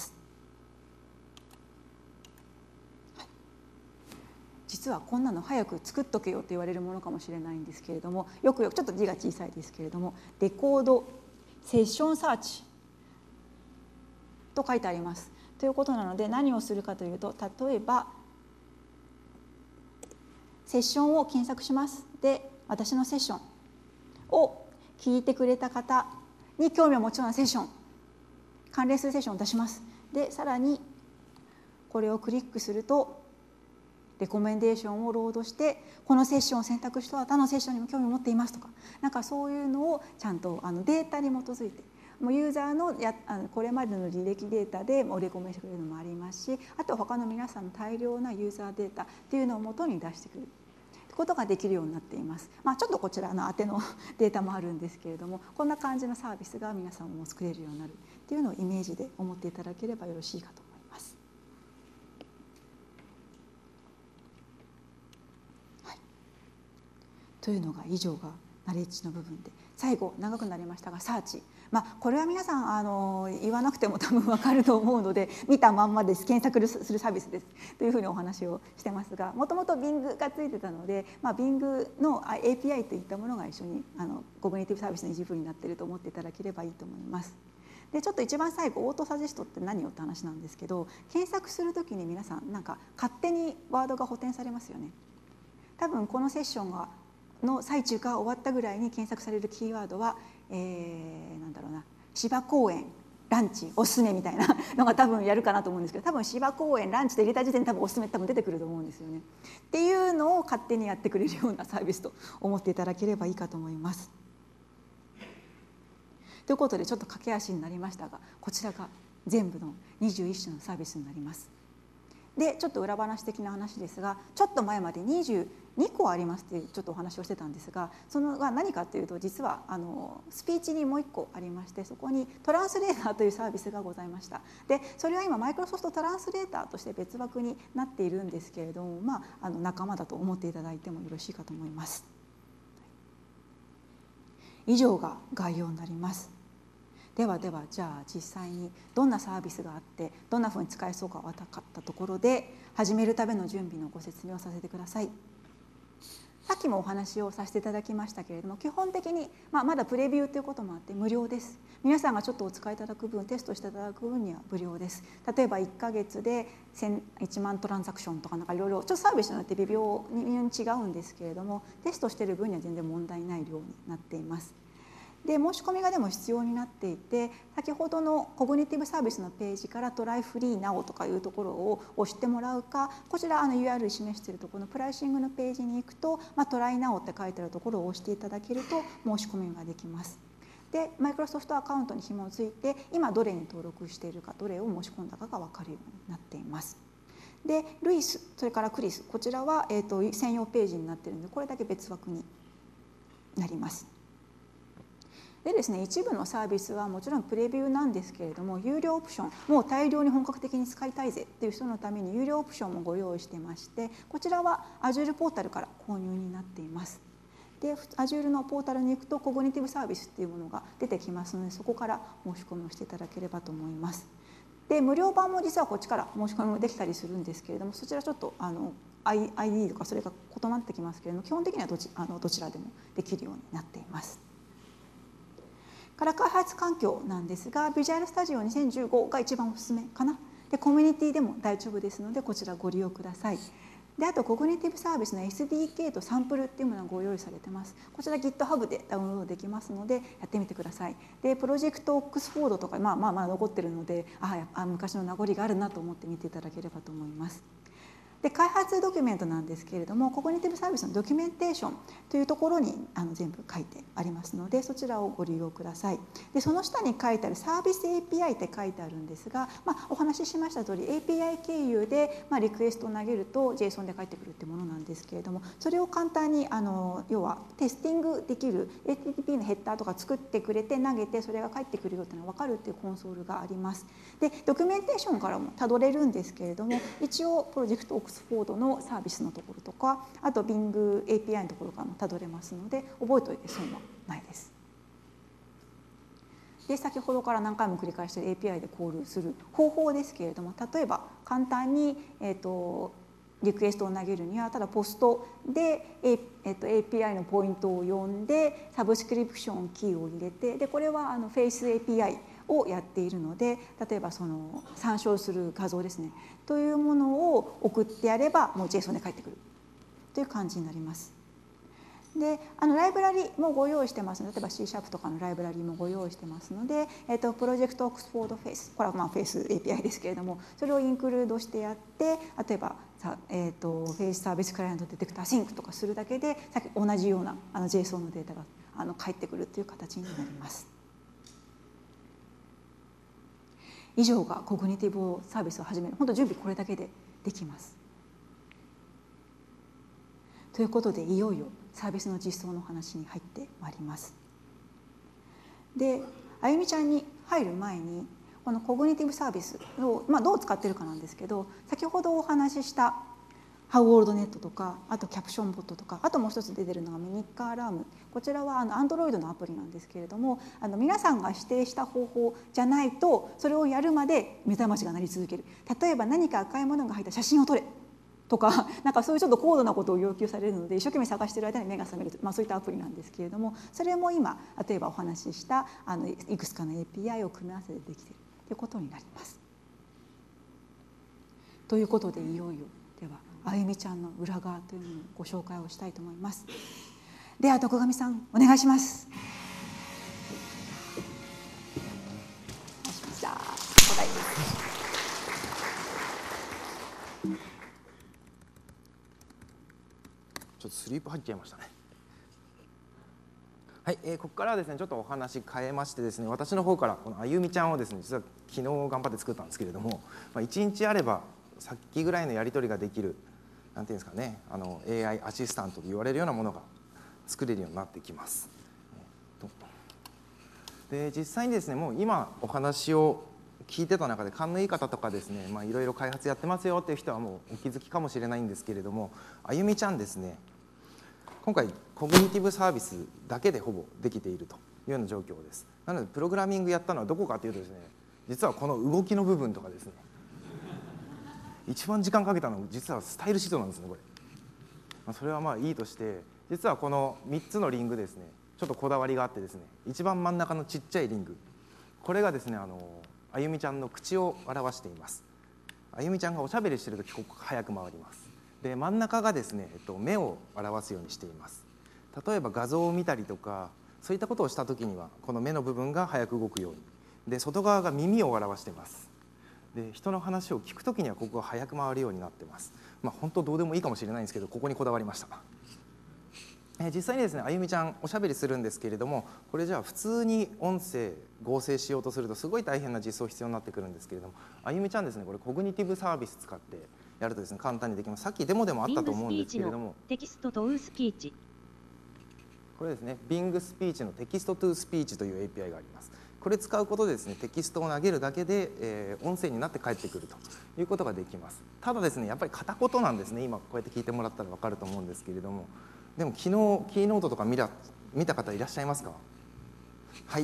実はこんなの早く作っとけよと言われるものかもしれないんですけれども、よくちょっと字が小さいですけれども、レコードセッションサーチと書いてあります。ということなので、何をするかというと、例えばセッションを検索します。で、私のセッションを聞いてくれた方に興味を持ちそうなセッション、関連するセッションを出します。で、さらにこれをクリックすると、レコメンデーションをロードして、このセッションを選択した他のセッションにも興味を持っていますとか、なんかそういうのをちゃんとデータに基づいて、もうユーザーのこれまでの履歴データでレコメンしてくれるのもありますし、あと他の皆さんの大量なユーザーデータっていうのを元に出してくることができるようになっています。ちょっとこちらの当てのデータもあるんですけれども、こんな感じのサービスが皆さんも作れるようになるっていうのをイメージで思っていただければよろしいかと思います。というのが以上がナレッジの部分で、最後長くなりましたがサーチ、これは皆さん言わなくても多分分かると思うので、見たまんまです、検索するサービスですというふうにお話をしてますが、もともと Bing がついてたので、Bing の API といったものが一緒にコグニティブサービスの一部になっていると思っていただければいいと思います。でちょっと一番最後、オートサジェストって何よって話なんですけど、検索するときに皆さんなんか勝手にワードが補填されますよね。多分このセッションの最中か終わったぐらいに検索されるキーワードは、なんだろうな、芝公園ランチおすすめみたいなのが多分やるかなと思うんですけど、多分芝公園ランチと入れた時点で多分おすすめ出てくると思うんですよね。っていうのを勝手にやってくれるようなサービスと思っていただければいいかと思います。ということでちょっと駆け足になりましたが、こちらが全部の21種のサービスになります。でちょっと裏話的な話ですが、ちょっと前まで22個ありますというちょっとお話をしてたんですが、そのが何かというと、実はスピーチにもう1個ありまして、そこにトランスレーターというサービスがございました。でそれは今マイクロソフトトランスレーターとして別枠になっているんですけれども、仲間だと思っていただいてもよろしいかと思います。以上が概要になります。ではじゃあ実際にどんなサービスがあってどんなふうに使えそうか分かったところで、始めるための準備のご説明をさせてください。さっきもお話をさせていただきましたけれども、基本的に、まだプレビューということもあって無料です。皆さんがちょっとお使いいただく分、テストしていただく分には無料です。例えば1ヶ月で1万トランザクションとか、なんかいろいろちょっとサービスによって微妙に違うんですけれども、テストしている分には全然問題ない量になっています。で申し込みがでも必要になっていて、先ほどのコグニティブサービスのページからトライフリーナウとかいうところを押してもらうか、こちらURL に示しているところのプライシングのページに行くと、トライナウって書いてあるところを押していただけると申し込みができます。でマイクロソフトアカウントに紐づいて、今どれに登録しているか、どれを申し込んだかが分かるようになっています。でルイス、それからクリス、こちらは、専用ページになっているので、これだけ別枠になります。でですね、一部のサービスはもちろんプレビューなんですけれども、有料オプション、もう大量に本格的に使いたいぜっていう人のために有料オプションもご用意してまして、こちらは Azure ポータルから購入になっています。で Azure のポータルに行くとコグニティブサービスっていうものが出てきますので、そこから申し込みをしていただければと思います。で無料版も実はこっちから申し込みもできたりするんですけれども、そちらちょっとID とかそれが異なってきますけれども、基本的にはどちらでもできるようになっています。から開発環境なんですが、Visual Studio 2015が一番おすすめかな。 でコミュニティでも大丈夫ですのでこちらご利用ください。であとコグニティブサービスの SDK とサンプルっていうものがご用意されてます。こちら GitHub でダウンロードできますのでやってみてください。でプロジェクトオックスフォードとかまあ残ってるので昔の名残があるなと思って見ていただければと思います。で開発ドキュメントなんですけれどもコグニティブサービスのドキュメンテーションというところに全部書いてありますのでそちらをご利用ください。でその下に書いてあるサービス API って書いてあるんですが、お話ししました通り API 経由でリクエストを投げると JSON で返ってくるってものなんですけれどもそれを簡単に要はテスティングできる HTTP のヘッダーとか作ってくれて投げてそれが返ってくるよっていうのが分かるっていうコンソールがあります。でドキュメンテーションからもたどれるんですけれども一応プロジェクトオックスフォードのサービスのところとかあと Bing API のところからもたどれますので覚えておいて損はないです。で先ほどから何回も繰り返している API でコールする方法ですけれども例えば簡単に、リクエストを投げるにはただポストで、API のポイントを呼んでサブスクリプションキーを入れてでこれはFace APIをやっているので例えば参照する画像ですねというものを送ってやればもう JSON で返ってくるという感じになります。でライブラリもご用意してますので例えば C# とかのライブラリもご用意してますので、プロジェクトオックスフォードフェイスこれはFace API ですけれどもそれをインクルードしてやって例えばフェイスサービスクライアントデテクターシンクとかするだけでさっき同じようなJSON のデータが返ってくるという形になります。以上がコグニティブサービスを始める本当準備これだけでできます。ということでいよいよサービスの実装の話に入ってまいります。であゆみちゃんに入る前にこのコグニティブサービスを、どう使ってるかなんですけど先ほどお話ししたハウオールドネットとかあとキャプションボットとかあともう一つ出てるのがミニッカーラームこちらはAndroid のアプリなんですけれども皆さんが指定した方法じゃないとそれをやるまで目覚ましが鳴り続ける。例えば何か赤いものが入った写真を撮れとかなんかそういうちょっと高度なことを要求されるので一生懸命探している間に目が覚めると、そういったアプリなんですけれどもそれも今例えばお話ししたいくつかの API を組み合わせてできているということになります。ということでいよいよではあゆみちゃんの裏側というのをご紹介をしたいと思います。では徳上さんお願いします。じゃあお題です。 ちょっとスリープ入っちゃいましたね。はい、ここからはですねちょっとお話変えましてですね私の方からこのあゆみちゃんをですね実は昨日頑張って作ったんですけれども、1日あればさっきぐらいのやり取りができるなんていうんですかねAI アシスタントと言われるようなものが作れるようになってきます。で実際にですねもう今お話を聞いてた中で勘のいい方とかですねいろいろ開発やってますよっていう人はもうお気づきかもしれないんですけれどもあゆみちゃんですね今回コグニティブサービスだけでほぼできているというような状況です。なのでプログラミングやったのはどこかというとですね実はこの動きの部分とかですね一番時間かけたのは実はスタイルシートなんですねこれ。それはいいとして実はこの3つのリングですねちょっとこだわりがあってですね一番真ん中のちっちゃいリングこれがですねあゆみちゃんの口を表しています。あゆみちゃんがおしゃべりしているときここ早く回ります。で真ん中がですね、目を表すようにしています。例えば画像を見たりとかそういったことをしたときにはこの目の部分が早く動くようにで外側が耳を表しています。で人の話を聞くときにはここが早く回るようになっています。本当どうでもいいかもしれないんですけどここにこだわりました。実際にですねあゆみちゃんおしゃべりするんですけれどもこれじゃあ普通に音声合成しようとするとすごい大変な実装必要になってくるんですけれどもあゆみちゃんですねこれコグニティブサービス使ってやるとですね簡単にできます。さっきデモでもあったと思うんですけれどもテキストトゥースピーチこれですね Bing スピーチのテキストトゥースピーチという API があります。これ使うことでですねテキストを投げるだけで、音声になって返ってくるということができます。ただですねやっぱり片言なんですね。今こうやって聞いてもらったら分かると思うんですけれどもでも昨日キーノートとか見た方いらっしゃいますか？はい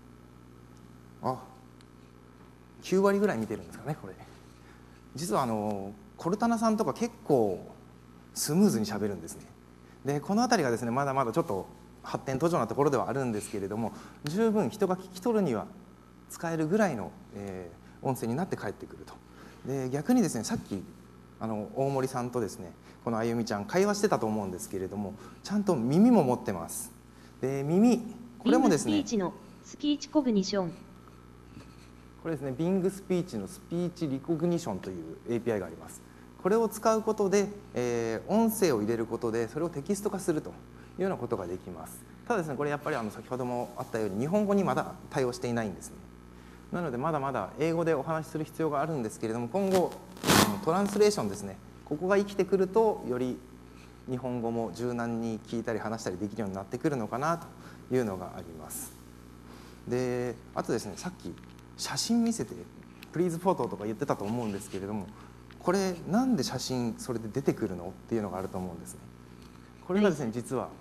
。9割ぐらい見てるんですかねこれ。実はコルタナさんとか結構スムーズにしゃべるんですね。でこの辺りがですねまだまだちょっと発展途上なところではあるんですけれども十分人が聞き取るには使えるぐらいの、音声になって返ってくるとで逆にですね、さっき大森さんとですね、このあゆみちゃん会話してたと思うんですけれども、ちゃんと耳も持ってます。で耳、これもですね、 ビングスピーチのスピーチコグニション、 これですね、ビングスピーチのスピーチリコグニションという API があります。これを使うことで、音声を入れることでそれをテキスト化するというようなことができます。ただですね、これやっぱり先ほどもあったように日本語にまだ対応していないんですね。なのでまだまだ英語でお話しする必要があるんですけれども、今後トランスレーションですね、ここが生きてくるとより日本語も柔軟に聞いたり話したりできるようになってくるのかなというのがあります。であとですね、さっき写真見せてプリーズフォトとか言ってたと思うんですけれども、これなんで写真それで出てくるのっていうのがあると思うんですね。これがですね、実は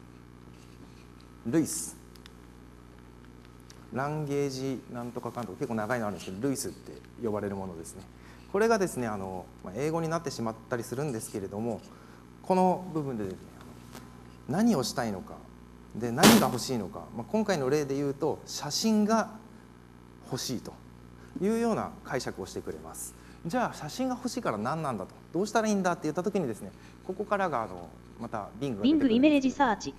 ルイスランゲージなんとかかんとか結構長いのあるんですけど、ルイスって呼ばれるものですね。これがですね、英語になってしまったりするんですけれども、この部分でですね、何をしたいのかで何が欲しいのか、今回の例で言うと写真が欲しいというような解釈をしてくれます。じゃあ写真が欲しいから何なんだと、どうしたらいいんだって言った時にですね、ここからがまた Bing が出てくるんです。 ビングイメージサーチ、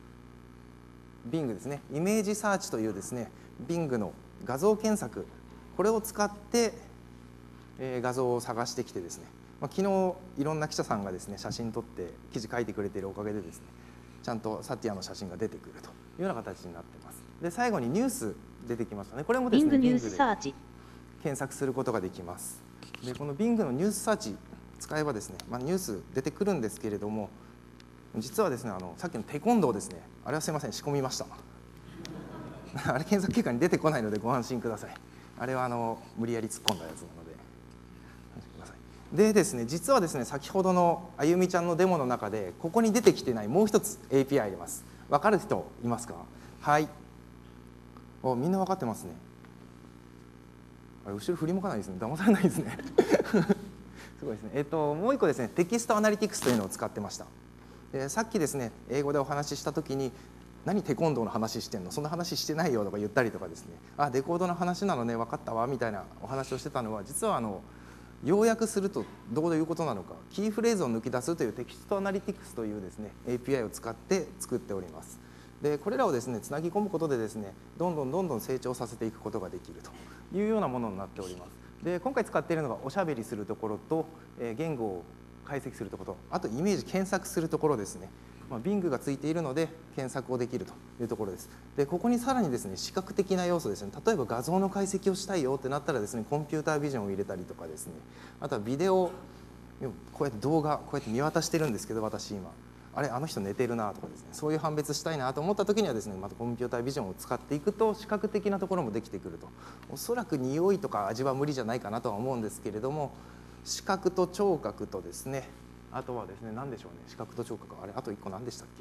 Bing ですね、イメージサーチというですね、Bing の画像検索、これを使って、画像を探してきてですね、昨日いろんな記者さんがですね写真撮って記事書いてくれているおかげでですね、ちゃんとサティアの写真が出てくるというような形になっています。で最後にニュース出てきましたね。これもですね、 ビングニュースサーチ、 検索することができます。でこの Bing のニュースサーチ使えばですね、ニュース出てくるんですけれども、実はですね、さっきのテコンドーですね、あれはすいません、仕込みましたあれ検索結果に出てこないのでご安心ください。あれは無理やり突っ込んだやつなので安心ください。でですね、実はですね、先ほどのあゆみちゃんのデモの中でここに出てきてないもう一つ API あります。分かる人いますか？はい、みんな分かってますね。あれ後ろ振り向かないですね、騙されないですねすごいですね。もう一個ですね、テキストアナリティクスというのを使ってました。でさっきですね、英語でお話ししたときに、何テコンドーの話してんの、そんな話してないよとか言ったりとかですね、デコードの話なのね、分かったわみたいなお話をしてたのは、実は要約するとどういうことなのか、キーフレーズを抜き出すというテキストアナリティクスというですね API を使って作っております。でこれらをですねつなぎ込むことでですね、どんどん成長させていくことができるというようなものになっております。で今回使っているのがおしゃべりするところと、言語を解析するところ、あとイメージ検索するところですね。Bing がついているので検索をできるというところです。でここにさらにですね視覚的な要素ですね、例えば画像の解析をしたいよってなったらですね、コンピュータービジョンを入れたりとかですね、あとはビデオ、こうやって動画こうやって見渡してるんですけど、私今あの人寝てるなとかですね、そういう判別したいなと思った時にはですね、またコンピュータービジョンを使っていくと視覚的なところもできてくると。おそらく匂いとか味は無理じゃないかなとは思うんですけれども、視覚と聴覚とですね、あとはですね、何でしょうね、視覚と聴覚、あと1個何でしたっけ、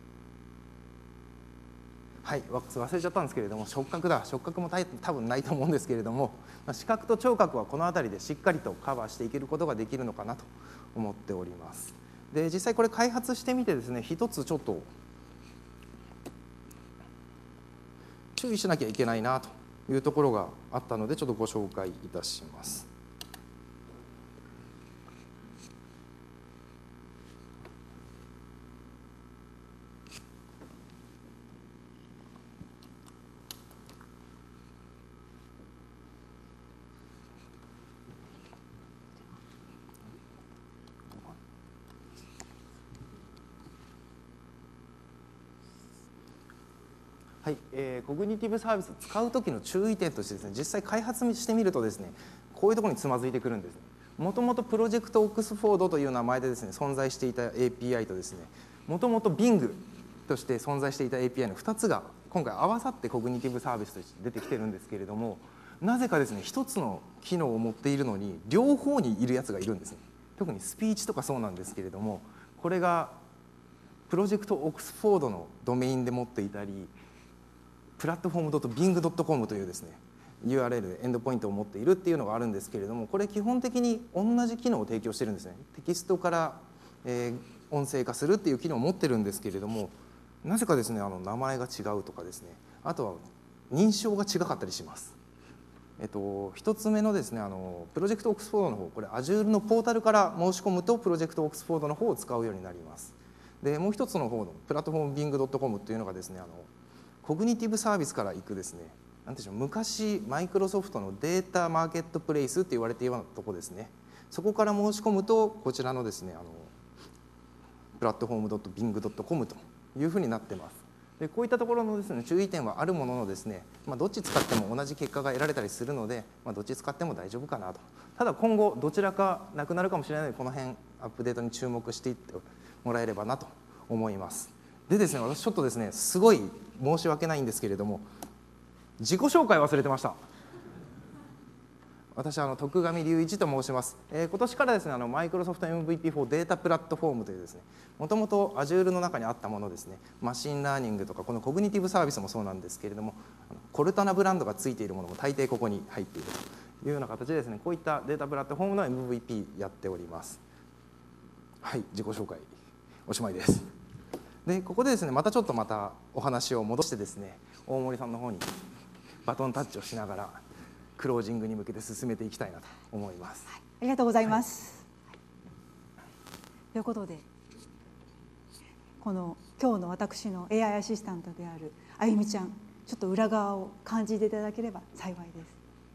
はい、忘れちゃったんですけれども、触覚だ、触覚も多分ないと思うんですけれども、視覚と聴覚はこの辺りでしっかりとカバーしていけることができるのかなと思っております。で実際これ開発してみてですね、一つちょっと注意しなきゃいけないなというところがあったので、ちょっとご紹介いたします。はい、コグニティブサービス使う時の注意点としてですね、実際開発してみるとですね、こういうところにつまずいてくるんですね。もともとプロジェクトオックスフォードという名前でですね存在していた API とですね、もともと Bing として存在していた API の2つが今回合わさってコグニティブサービスとして出てきてるんですけれども、なぜかですね1つの機能を持っているのに両方にいるやつがいるんですね。特にスピーチとかそうなんですけれども、これがプロジェクトオックスフォードのドメインで持っていたり、プラットフォーム .bing.com というですね URL でエンドポイントを持っているっていうのがあるんですけれども、これ基本的に同じ機能を提供してるんですね。テキストから、音声化するっていう機能を持ってるんですけれども、なぜかですね名前が違うとかですね、あとは認証が違かったりします。 1つ目のですねプロジェクトオックスフォードの方、これ Azure のポータルから申し込むとプロジェクトオックスフォードの方を使うようになります。でもう一つの方のプラットフォーム Bing.com というのがですねコグニティブサービスから行くですね、なんでしょう、昔マイクロソフトのデータマーケットプレイスって言われているようなとこですね。そこから申し込むとこちらのですねプラットフォーム .bing.com というふうになってます。でこういったところのですね注意点はあるもののですね、どっち使っても同じ結果が得られたりするので、どっち使っても大丈夫かなと。ただ今後どちらかなくなるかもしれないので、この辺アップデートに注目していってもらえればなと思います。でですね、私ちょっとですねすごい申し訳ないんですけれども、自己紹介忘れてました。私徳上隆一と申します。今年からですねマイクロソフト MVP4 データプラットフォームというですね、もともと Azure の中にあったものですね、マシンラーニングとかこのコグニティブサービスもそうなんですけれども、コルタナブランドがついているものも大抵ここに入っているというような形でですね、こういったデータプラットフォームの MVP やっております。はい、自己紹介おしまいです。でここでですねまたお話を戻してですね、大森さんの方にバトンタッチをしながらクロージングに向けて進めていきたいなと思います。 はい、ありがとうございます。はい、ということで、この今日の私の AI アシスタントであるあゆみちゃん、ちょっと裏側を感じていただければ幸いです。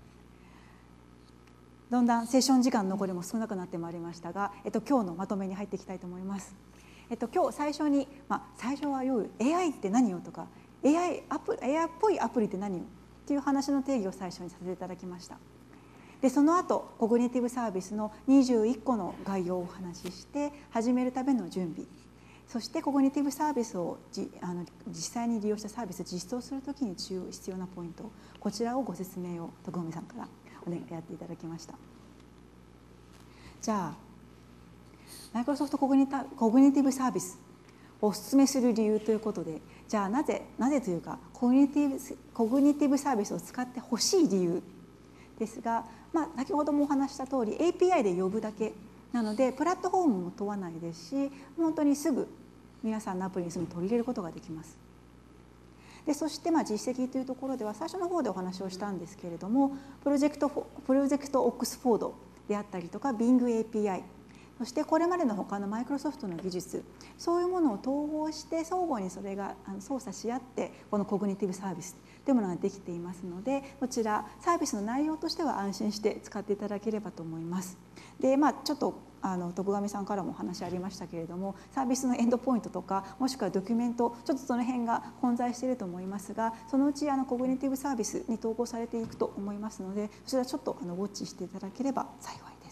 だんだんセッション時間残りも少なくなってまいりましたが、今日のまとめに入っていきたいと思います。今日最初に、最初はAI って何よとか AI っぽいアプリって何よっていう話の定義を最初にさせていただきました。でその後コグニティブサービスの21個の概要をお話しして、始めるための準備、そしてコグニティブサービスを実際に利用したサービスを実装するときに必要なポイント、こちらをご説明を徳文さんからやっていただきました。じゃあマイクロソフトコグニティブサービスをお勧めする理由ということで、じゃあなぜというかコグニティブサービスを使ってほしい理由ですが、先ほどもお話した通り API で呼ぶだけなのでプラットフォームも問わないですし、本当にすぐ皆さんのアプリにすぐ取り入れることができます。でそして実績というところでは最初の方でお話をしたんですけれども、プロジェクトオックスフォードであったりとか Bing API、そしてこれまでの他のマイクロソフトの技術、そういうものを統合して相互にそれが操作し合ってこのコグニティブサービスというものができていますので、こちらサービスの内容としては安心して使っていただければと思います。でちょっと徳上さんからもお話ありましたけれども、サービスのエンドポイントとかもしくはドキュメント、ちょっとその辺が混在していると思いますが、そのうちコグニティブサービスに統合されていくと思いますので、そちらちょっとウォッチしていただければ幸いです。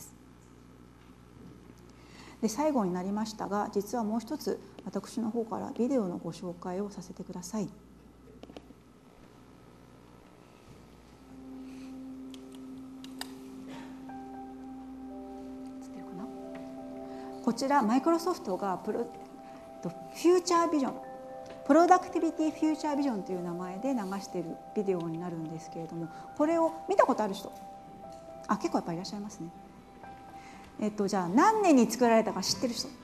で最後になりましたが、実はもう一つ私の方からビデオのご紹介をさせてください。こちらマイクロソフトがフューチャービジョン、プロダクティビティフューチャービジョンという名前で流しているビデオになるんですけれども、これを見たことある人、結構やっぱりいらっしゃいますね。じゃあ何年に作られたか知ってる人、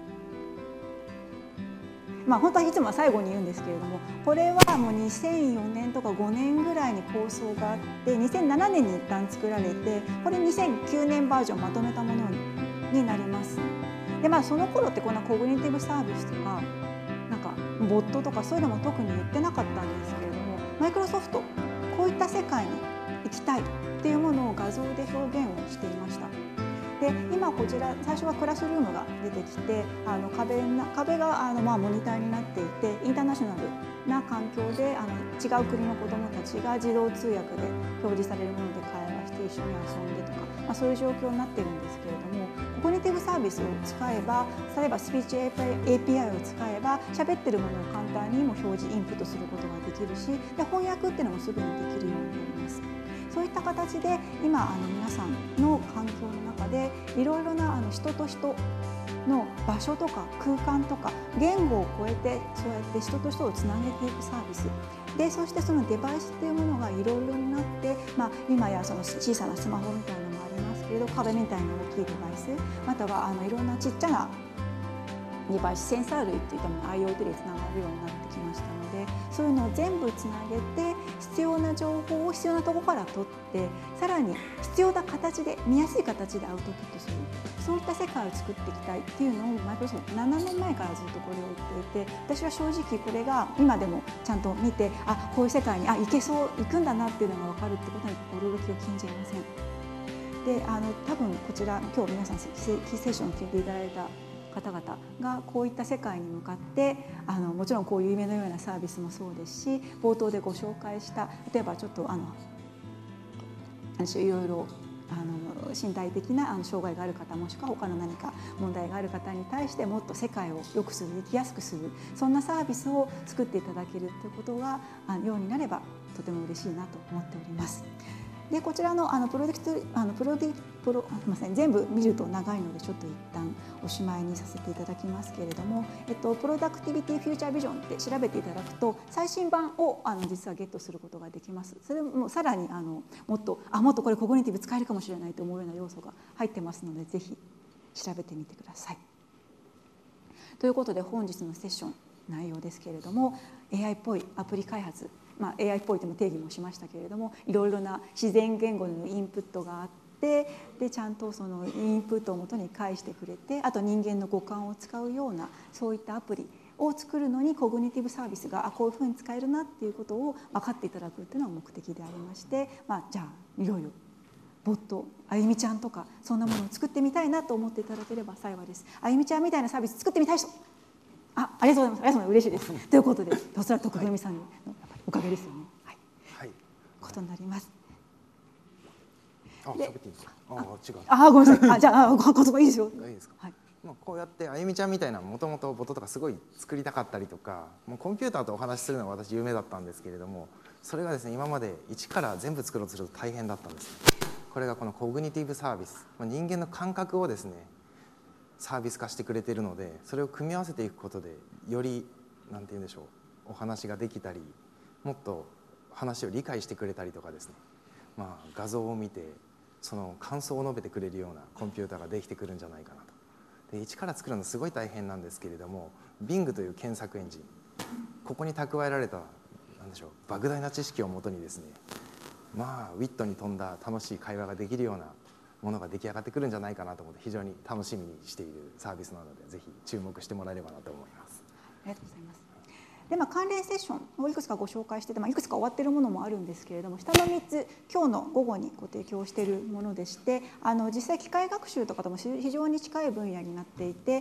本当はいつもは最後に言うんですけれども、これはもう2004年とか5年ぐらいに構想があって、2007年に一旦作られて、これ2009年バージョンまとめたものになります。でその頃ってこんなコグニティブサービスとかボットとかそういうのも特に言ってなかったんですけれども、マイクロソフトこういった世界に行きたいっていうものを画像で表現をしていました。で今こちら最初はクラスルームが出てきて、壁がモニターになっていて、インターナショナルな環境で違う国の子どもたちが自動通訳で表示されるもので会話して一緒に遊んでとか、そういう状況になっているんですけれども、コグニティブサービスを使えば、例えばスピーチ API を使えば喋ってるものを簡単にも表示インプットすることができるし、で翻訳っていうのもすぐにできるようになります。そういった形で今皆さんの環境の中でいろいろな人と人の場所とか空間とか言語を超えて、そうやって人と人をつなげていくサービスで、そしてそのデバイスっていうものがいろいろになって、今やその小さなスマホみたいなのもありますけれど、壁みたいな大きいデバイス、またはいろんなちっちゃなデバイス、センサー類といったものが IoT でつながるようになってきましたので、 そういうのを全部つなげて必要な情報を必要なところから取ってさらに必要な形で見やすい形でアウトプットするそういった世界を作っていきたいっていうのをマイクロソフト7年前からずっとこれを言っていて私は正直これが今でもちゃんと見てこういう世界に行けそう行くんだなっていうのが分かるってことに驚きを禁じません。で多分こちら今日皆さんキーセッションを聞いていただいた方々がこういった世界に向かってもちろんこういう夢のようなサービスもそうですし冒頭でご紹介した例えばちょっといろいろ身体的な障害がある方もしくは他の何か問題がある方に対してもっと世界を良くする生きやすくするそんなサービスを作っていただけるということがようになればとても嬉しいなと思っております。でこちらの全部見ると長いのでちょっと一旦おしまいにさせていただきますけれども、プロダクティビティフューチャービジョンって調べていただくと最新版を実はゲットすることができます。それもさらにもっとこれコグニティブ使えるかもしれないと思うような要素が入ってますのでぜひ調べてみてください。ということで本日のセッション内容ですけれども AI っぽいアプリ開発AI っぽいという定義もしましたけれどもいろいろな自然言語のインプットがあってでちゃんとそのインプットをもとに返してくれてあと人間の五感を使うようなそういったアプリを作るのにコグニティブサービスがこういうふうに使えるなっていうことを分かっていただくっていうのが目的でありましてじゃあいよいよボットあゆみちゃんとかそんなものを作ってみたいなと思っていただければ幸いです。あゆみちゃんみたいなサービス作ってみたい人ありがとうございます。ありがとうございます。嬉しいです。ということでそちら徳文さんのおかげですよね。はい。ことになります。 喋っていいですか。違う。 ごめんなさい。じゃあ感想がいいですよ。 いいですか。はい。こうやってあゆみちゃんみたいなもともとボットとかすごい作りたかったりとかもうコンピューターとお話しするのが私夢だったんですけれどもそれがですね今まで一から全部作ろうとすると大変だったんです。これがこのコグニティブサービス人間の感覚をですねサービス化してくれているのでそれを組み合わせていくことでよりなんて言うんでしょうお話ができたりもっと話を理解してくれたりとかですね画像を見てその感想を述べてくれるようなコンピューターができてくるんじゃないかなと。で一から作るのすごい大変なんですけれども Bing という検索エンジンここに蓄えられたなんでしょう莫大な知識をもとにですねウィットに富んだ楽しい会話ができるようなものが出来上がってくるんじゃないかなと思って非常に楽しみにしているサービスなのでぜひ注目してもらえればなと思います。 ありがとうございます。で関連セッションをいくつかご紹介してて、いくつか終わっているものもあるんですけれども下の3つ今日の午後にご提供しているものでして実際機械学習とかとも非常に近い分野になっていて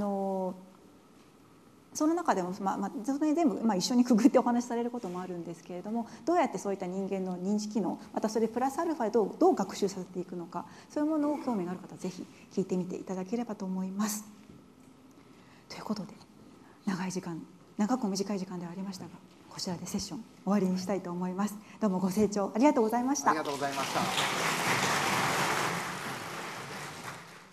その中でも、それ全部、一緒にくぐってお話しされることもあるんですけれどもどうやってそういった人間の認知機能またそれプラスアルファでどう学習させていくのかそういうものを興味がある方はぜひ聞いてみていただければと思います。ということで長くも短い時間ではありましたがこちらでセッション終わりにしたいと思います。どうもご清聴ありがとうございました。 ありがとうございました。